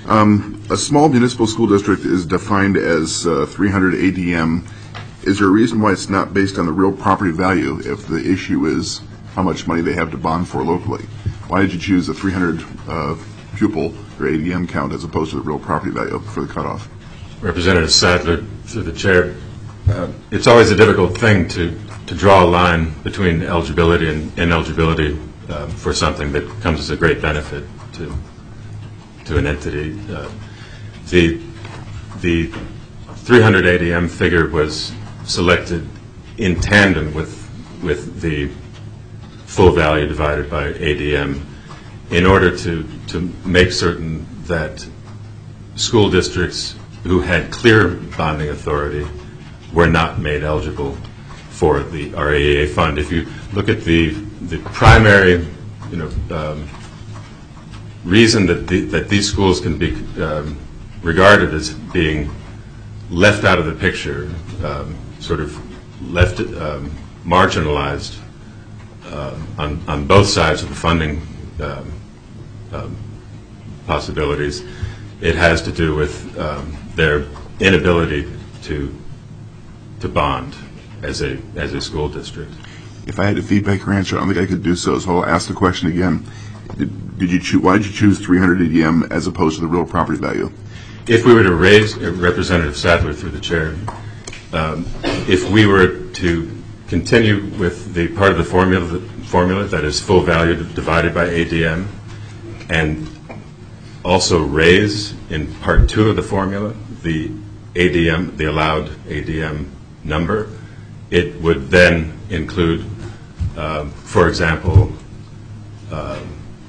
Um, a small municipal school district is defined as uh, three hundred A D M. Is there a reason why it's not based on the real property value if the issue is how much money they have to bond for locally? Why did you choose the three hundred uh, pupil or A D M count as opposed to the real property value for the cutoff? Representative Sadler, through the chair, uh, it's always a difficult thing to, to draw a line between eligibility and ineligibility uh, for something that comes as a great benefit to to an entity. Uh, the the three hundred A D M figure was selected in tandem with with the full value divided by A D M in order to to make certain that school districts who had clear bonding authority were not made eligible for the R A E A fund. If you look at the the primary, you know, um, reason that the, that these schools can be um, regarded as being left out of the picture, um, sort of left um, marginalized uh, on on both sides of the funding um, um, possibilities, it has to do with um, their inability to to bond as a as a school district. If I had to feedback your answer, I don't think I could do so, so I'll ask the question again. Did, did you choose, why did you choose three hundred A D M as opposed to the real property value? If we were to raise, uh, Representative Sadler through the chair, um, if we were to continue with the part of the formula, the formula that is full value divided by A D M, and also raise in part two of the formula the A D M, the allowed A D M number, it would then include, um, for example, uh,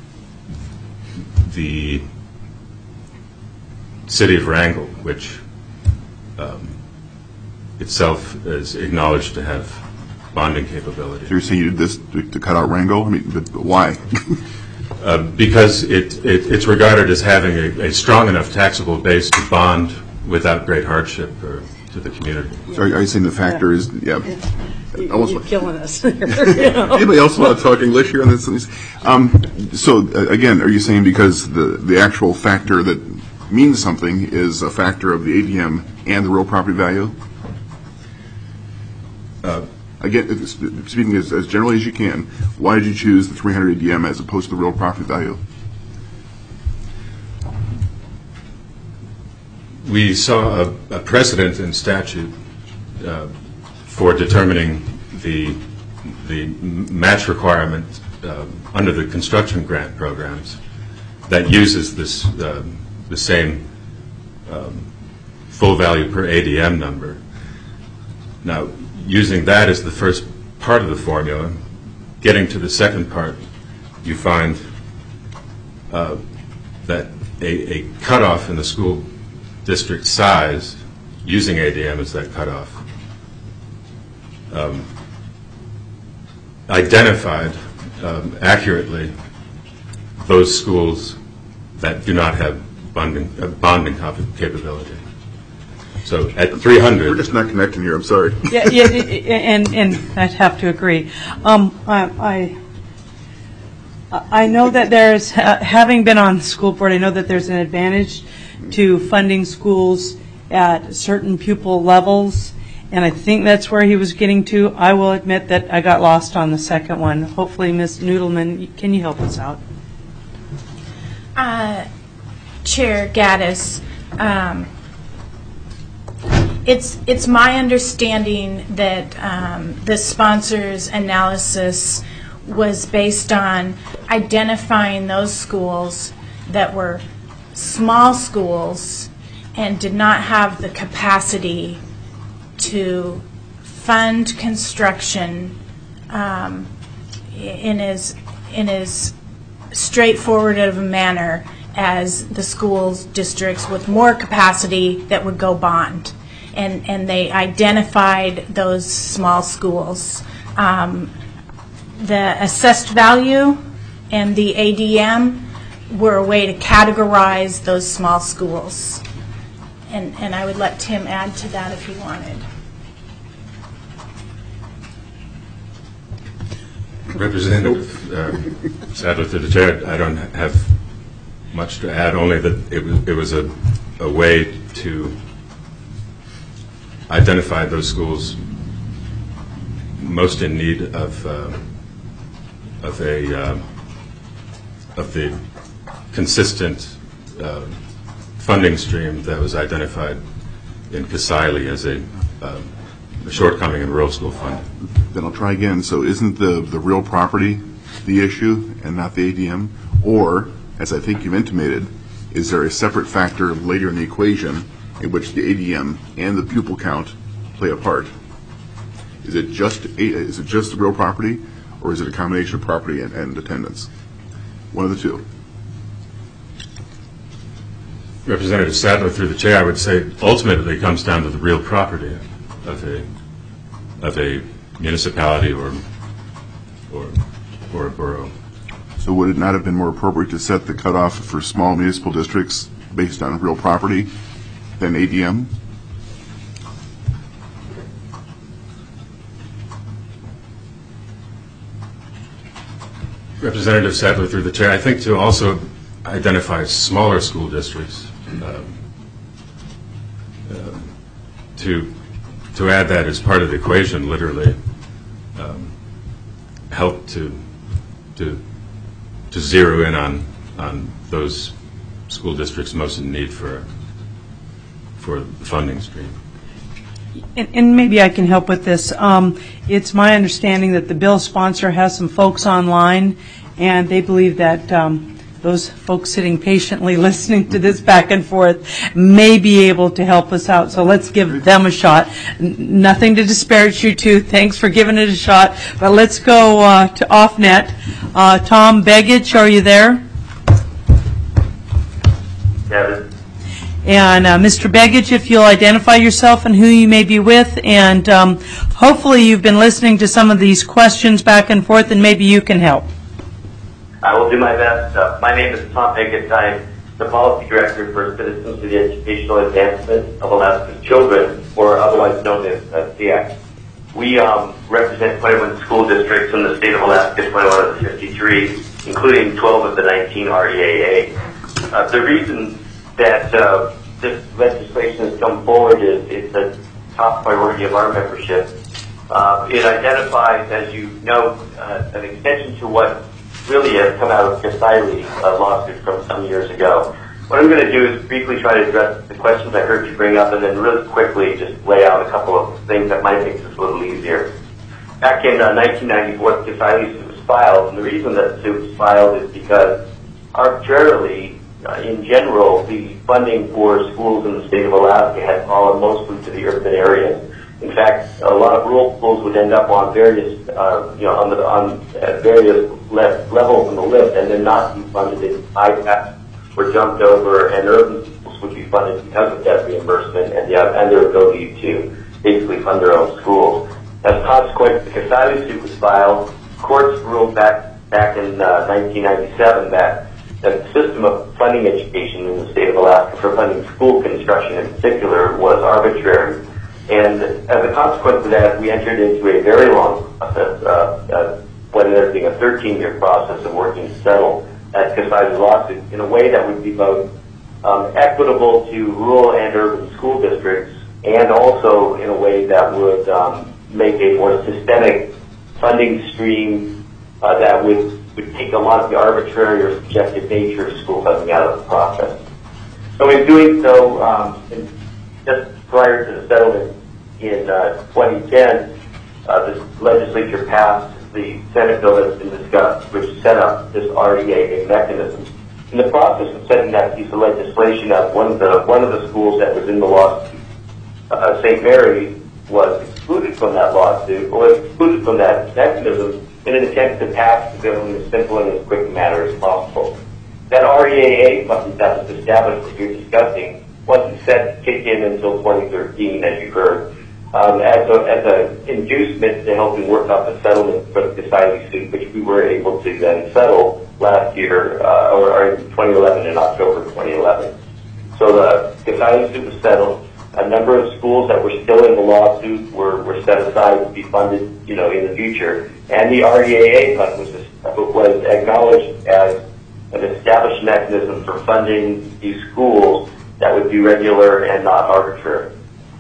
the city of Wrangell, which um, itself is acknowledged to have bonding capability. So you're saying you did this to, to cut out Wrangell? I mean, but, but why? Uh, because it, it, it's regarded as having a, a strong enough taxable base to bond without great hardship or to the community. So are, are you saying the factor is, yeah. You- Almost You're like- killing us. You know? Anybody else want to talk English here on this? Um, so uh, again, are you saying because the, the actual factor that means something is a factor of the A D M and the real property value? Uh, Again, uh, sp- speaking as, as generally as you can, why did you choose the three hundred A D M as opposed to the real property value? We saw a, a precedent in statute uh, for determining the the match requirement uh, under the construction grant programs that uses this uh, the same um, full value per A D M number. Now, using that as the first part of the formula, getting to the second part, you find uh, that a, a cutoff in the school district size, using A D M as that cutoff, um, identified um, accurately those schools that do not have bonding, uh, bonding capability. So at three hundred, We're just not connecting here. I'm sorry. Yeah, yeah, and, and I'd have to agree. Um, I, I, I know that there's, having been on the school board, I know that there's an advantage to funding schools at certain pupil levels, and I think that's where he was getting to. I will admit that I got lost on the second one. Hopefully, Miz Noodleman, can you help us out? Uh, Chair Gaddis, um, it's it's my understanding that um, the sponsor's analysis was based on identifying those schools that were small schools and did not have the capacity to fund construction um, in as in as straightforward of a manner as the schools districts with more capacity that would go bond, and and they identified those small schools. Um, the assessed value and the A D M were a way to categorize those small schools, and and I would let Tim add to that if he wanted. Representative uh, Sadler, through the chair, I don't have much to add, only that it was, it was a, a way to identify those schools most in need of uh, of a uh, of the consistent uh, funding stream that was identified in Casale as a, uh, a shortcoming in rural school funding. Then I'll try again. So isn't the, the real property the issue and not the A D M? Or, as I think you've intimated, is there a separate factor later in the equation in which the A D M and the pupil count play a part? Is it just a, is it just the real property, or is it a combination of property and, and attendance? One of the two. Representative Sadler, through the chair, I would say ultimately it comes down to the real property of a of a municipality or or or a borough. So would it not have been more appropriate to set the cutoff for small municipal districts based on real property than A D M? Representative Sadler, through the chair, I think to also identify smaller school districts, um, uh, to to add that as part of the equation, literally um, help to to to zero in on on those school districts most in need for for the funding stream. And, and maybe I can help with this. Um, it's my understanding that the bill sponsor has some folks online, and they believe that um, those folks sitting patiently listening to this back and forth may be able to help us out. So let's give them a shot. N- nothing to disparage you two. Thanks for giving it a shot. But let's go uh, to OffNet. Uh, Tom Begich, are you there? Yeah. And uh, Mister Begich, if you'll identify yourself and who you may be with, and um, hopefully you've been listening to some of these questions back and forth, and maybe you can help. I will do my best. Uh, my name is Tom Pickett. I'm the Policy Director for Citizens to the Educational Advancement of Alaska's Children, or otherwise known as uh, C I A C. We um, represent twenty-one school districts in the state of Alaska, twenty-one of the fifty-three, including twelve of the nineteen R E A A. Uh, the reason that uh, this legislation has come forward is it's a top priority of our membership. Uh, it identifies, as you know, uh, an extension to what really has come out of Casale uh, lawsuit from some years ago. What I'm going to do is briefly try to address the questions I heard you bring up, and then really quickly just lay out a couple of things that might make this a little easier. Back in uh, nineteen ninety-four, the Casale suit was filed, and the reason that the suit was filed is because arbitrarily, Uh, in general, the funding for schools in the state of Alaska had fallen mostly to the urban areas. In fact, a lot of rural schools would end up on various, uh, you know, on the on at various le- levels on the list, and then not be funded. In I P A C were jumped over, and urban schools would be funded because of debt reimbursement and the and their ability to basically fund their own schools. As a consequence, the Casale suit was filed. Courts ruled back back in uh, nineteen ninety-seven that that the system of funding education in the state of Alaska for funding school construction in particular was arbitrary. And as a consequence of that, we entered into a very long process, uh, uh, what ended up being a thirteen-year process of working to settle that Casale's lawsuit in a way that would be both um, equitable to rural and urban school districts, and also in a way that would um, make a more systemic funding stream uh, that would would take a lot of the arbitrary or subjective nature of school funding out of the process. So in doing so, um, in, just prior to the settlement in uh, twenty ten, uh, the legislature passed the Senate bill that's been discussed, which set up this R E A A mechanism. In the process of setting that piece of legislation up, one of the one of the schools that was in the lawsuit, uh, Saint Mary's, was excluded from that lawsuit, or was excluded from that mechanism in an attempt to pass the bill in as simple and as quick a manner as possible. That R E A A fund that was established that you're discussing wasn't set to kick in until twenty thirteen, as you heard, um, as a as an inducement to help him work out the settlement for the Casale suit, which we were able to then settle last year, uh, or, or in twenty eleven, in October twenty eleven. So the Casale suit was settled. A number of schools that were still in the lawsuit were, were set aside to be funded, you know, in the future. And the R E A A fund was, was acknowledged as and establish a mechanism for funding these schools that would be regular and not arbitrary.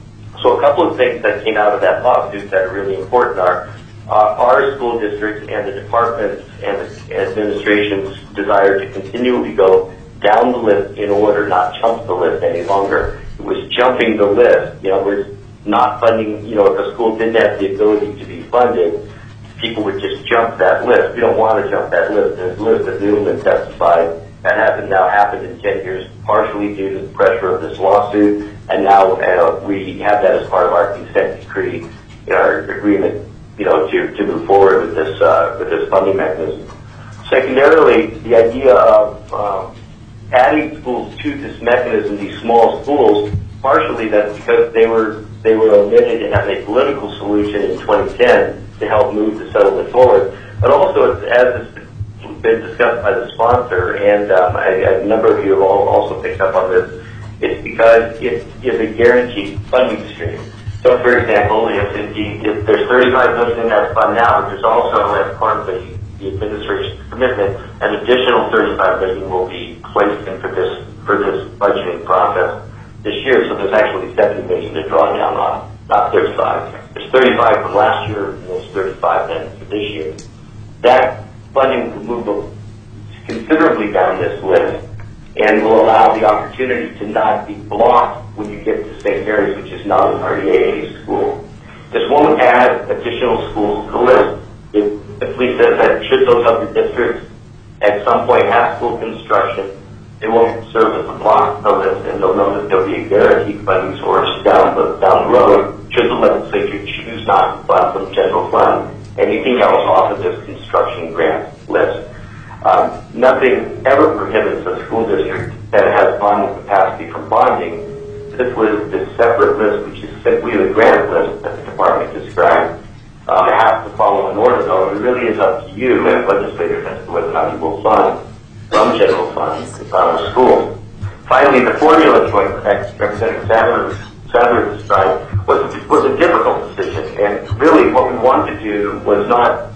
So a couple of things that came out of that lawsuit that are really important are uh, our school districts and the departments and the administration's desire to continually go down the list in order, not jump the list any longer. It was jumping the list. You know, we're not funding, you know, if a school didn't have the ability to be funded, people would just jump that list. We don't want to jump that list. There's a list that Noodleman testified that hasn't now happened in ten years, partially due to the pressure of this lawsuit, and now uh, we have that as part of our consent decree, in our agreement, you know, to, to move forward with this uh, with this funding mechanism. Secondarily, the idea of um, adding schools to this mechanism, these small schools, partially that's because they were they were omitted as a political solution in twenty ten to help move the settlement forward, but also it's, as it's been discussed by the sponsor, and um, I, a number of you have all also picked up on this, it's because it is a guaranteed funding stream. So, for example, if, if, if there's thirty-five million dollars in that fund now, but there's also, as part of the, the administration's commitment, an additional thirty-five million dollars will be placed in for this for this budgeting process this year. So there's actually seventy million dollars to draw down on, not thirty-five. There's thirty-five from last year, and there's thirty-five then for this year. That funding will move considerably down this list and will allow the opportunity to not be blocked when you get to Saint Mary's, which is not an R D A A school. This won't add additional schools to the list. It simply says that should those other districts at some point have school construction, they won't serve as a block of this, and they'll know that there'll be a guaranteed funding source down the, down the road should the legislature choose not to fund from general fund anything else off of this construction grant list. Um, nothing ever prohibits a school district that has bonding capacity from bonding. This was this separate list, which is simply the grant list that the department described. Um, it has to follow an order, though. It really is up to you as legislators as to whether or not you will fund from general funds uh, schools. Finally, the formula choice that Representative Sadler, Sadler described was, was a difficult decision, and really what we wanted to do was not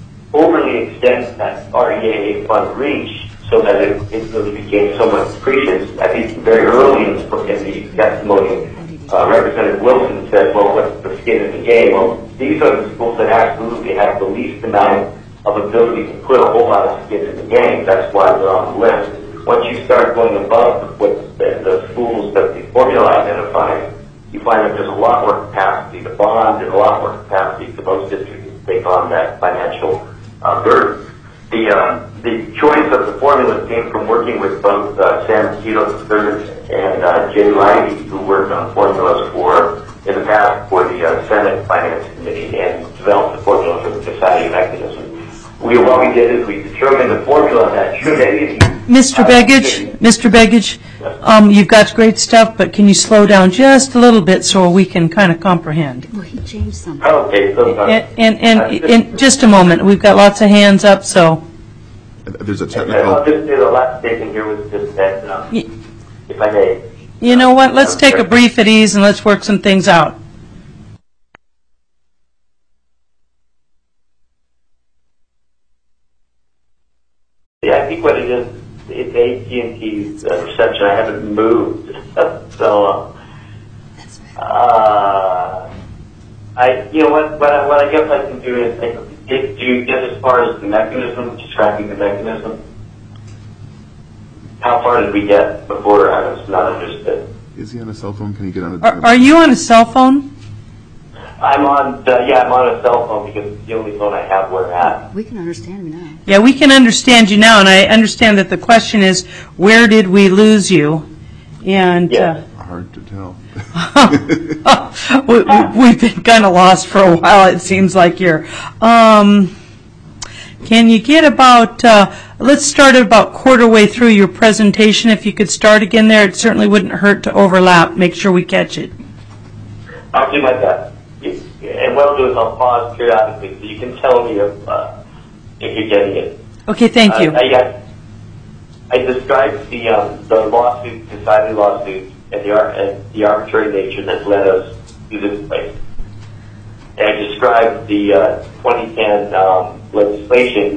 overly extend that R D A A fund reach so that it, it really became so much capricious. I think very early in the, in the testimony, uh, Representative Wilson said, well, what's the skin in the game? Well, these are the schools that absolutely have the least amount of ability to put a whole lot of skin in the game. That's why they're on the list. Once you start going above what the, the schools that the formula identifies, you find that there's a lot more capacity to bond and a lot more capacity for those districts to take on that financial uh, burden. The, uh, the choice of the formula came from working with both uh, Sam Tito the third and uh, Jay Riley, who worked on formulas for, in the past, for the uh, Senate Finance Committee and developed the formula for the deciding mechanism. We, what we did is we determined the formula that should any of these... Mister Begich, Mister Begich, um, you've got great stuff, but can you slow down just a little bit so we can kind of comprehend? Well, he changed something. Okay, so... Uh, And, and, and in just a moment, we've got lots of hands up, so... There's a I'll technical, just say the last statement here was just that, um, Y- if I may... You know what, let's take a brief at ease and let's work some things out. Yeah, I think what it is, it's A T and T's uh, reception. I haven't moved. so, uh, uh, I, you know, what, what, I, what I guess I can do is, if, do you get as far as the mechanism, describing the mechanism? How far did we get before I was not understood? is he on a cell phone? Can you get on a... Are, are you on a cell phone? I'm on, uh, yeah, I'm on a cell phone because it's the only phone I have where at. We can understand him now. Yeah, we can understand you now, and I understand that the question is, where did we lose you? And Yeah. Hard to tell. uh, we, we- we've been kind of lost for a while, it seems like here. Um, can you get about, uh, let's start at about quarter way through your presentation. If you could start again there, it certainly wouldn't hurt to overlap. Make sure we catch it. I'll do my best. And what I'll do is I'll pause periodically so you can tell me if, uh, if you're getting it. Okay, thank you. Uh, I, I described the um, the lawsuit, decided lawsuit, and the, ar- and the arbitrary nature that led us to this place. And I described the uh, twenty ten um, legislation,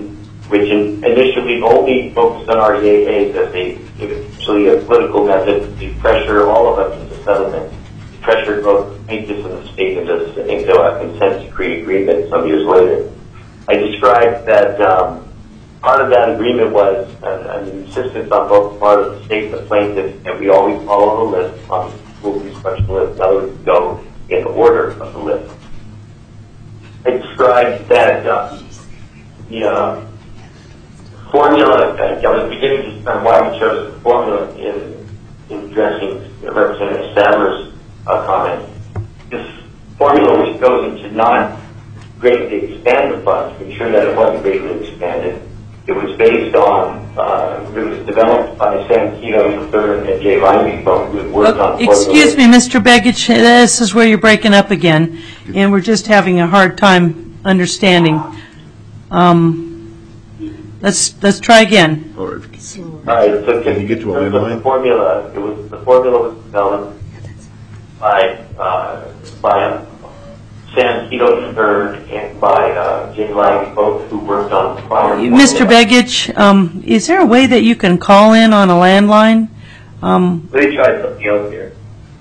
which in, initially only focused on R D A As as a, actually a political method to pressure all of us into settlement, to pressure both plaintiffs and the state into, into a consent decree agreement some years later. I described that um, part of that agreement was an, an insistence on both part of the state and the plaintiff that we always follow the list on the school construction list. In other words, go in order of the list. I described that uh, the uh, formula, I was beginning to understand why we chose the formula in, in addressing Representative Sadler's uh, comment. This formula was chosen to not greatly expand the funds, to ensure that it wasn't greatly expanded. It was based on, uh, it was developed by Sam Keto the third and Jay Limey, who had worked Oh, on excuse me, Mister Begich, this is where you're breaking up again, and we're just having a hard time understanding. Um, let's let's try again. All right. All right, so Can you get to a in terms of landline? The formula, it was the formula was developed by uh, by Sam Keto the third and by uh, Jay Limey, both who worked on the prior. Mister formula. Begich, um, is there a way that you can call in on a landline? Um, Let me try something else here.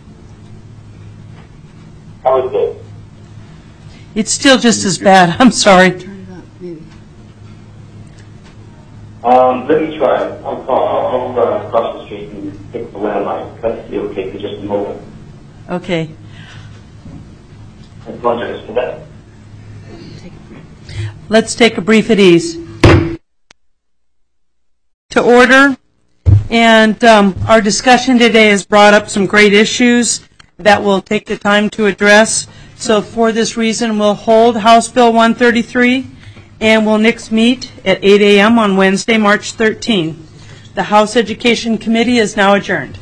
How is this? it's still just as bad. I'm sorry. Turn it up, maybe. Um, let me try. I'll call. I'll, I'll uh, cross the street and pick the landline. That's the okay for just a moment. Okay. I apologize for that. Let's take a brief at ease. To order, and um, our discussion today has brought up some great issues that we'll take the time to address. So for this reason, we'll hold House Bill one thirty-three, and we'll next meet at eight a.m. on Wednesday, March thirteenth. The House Education Committee is now adjourned.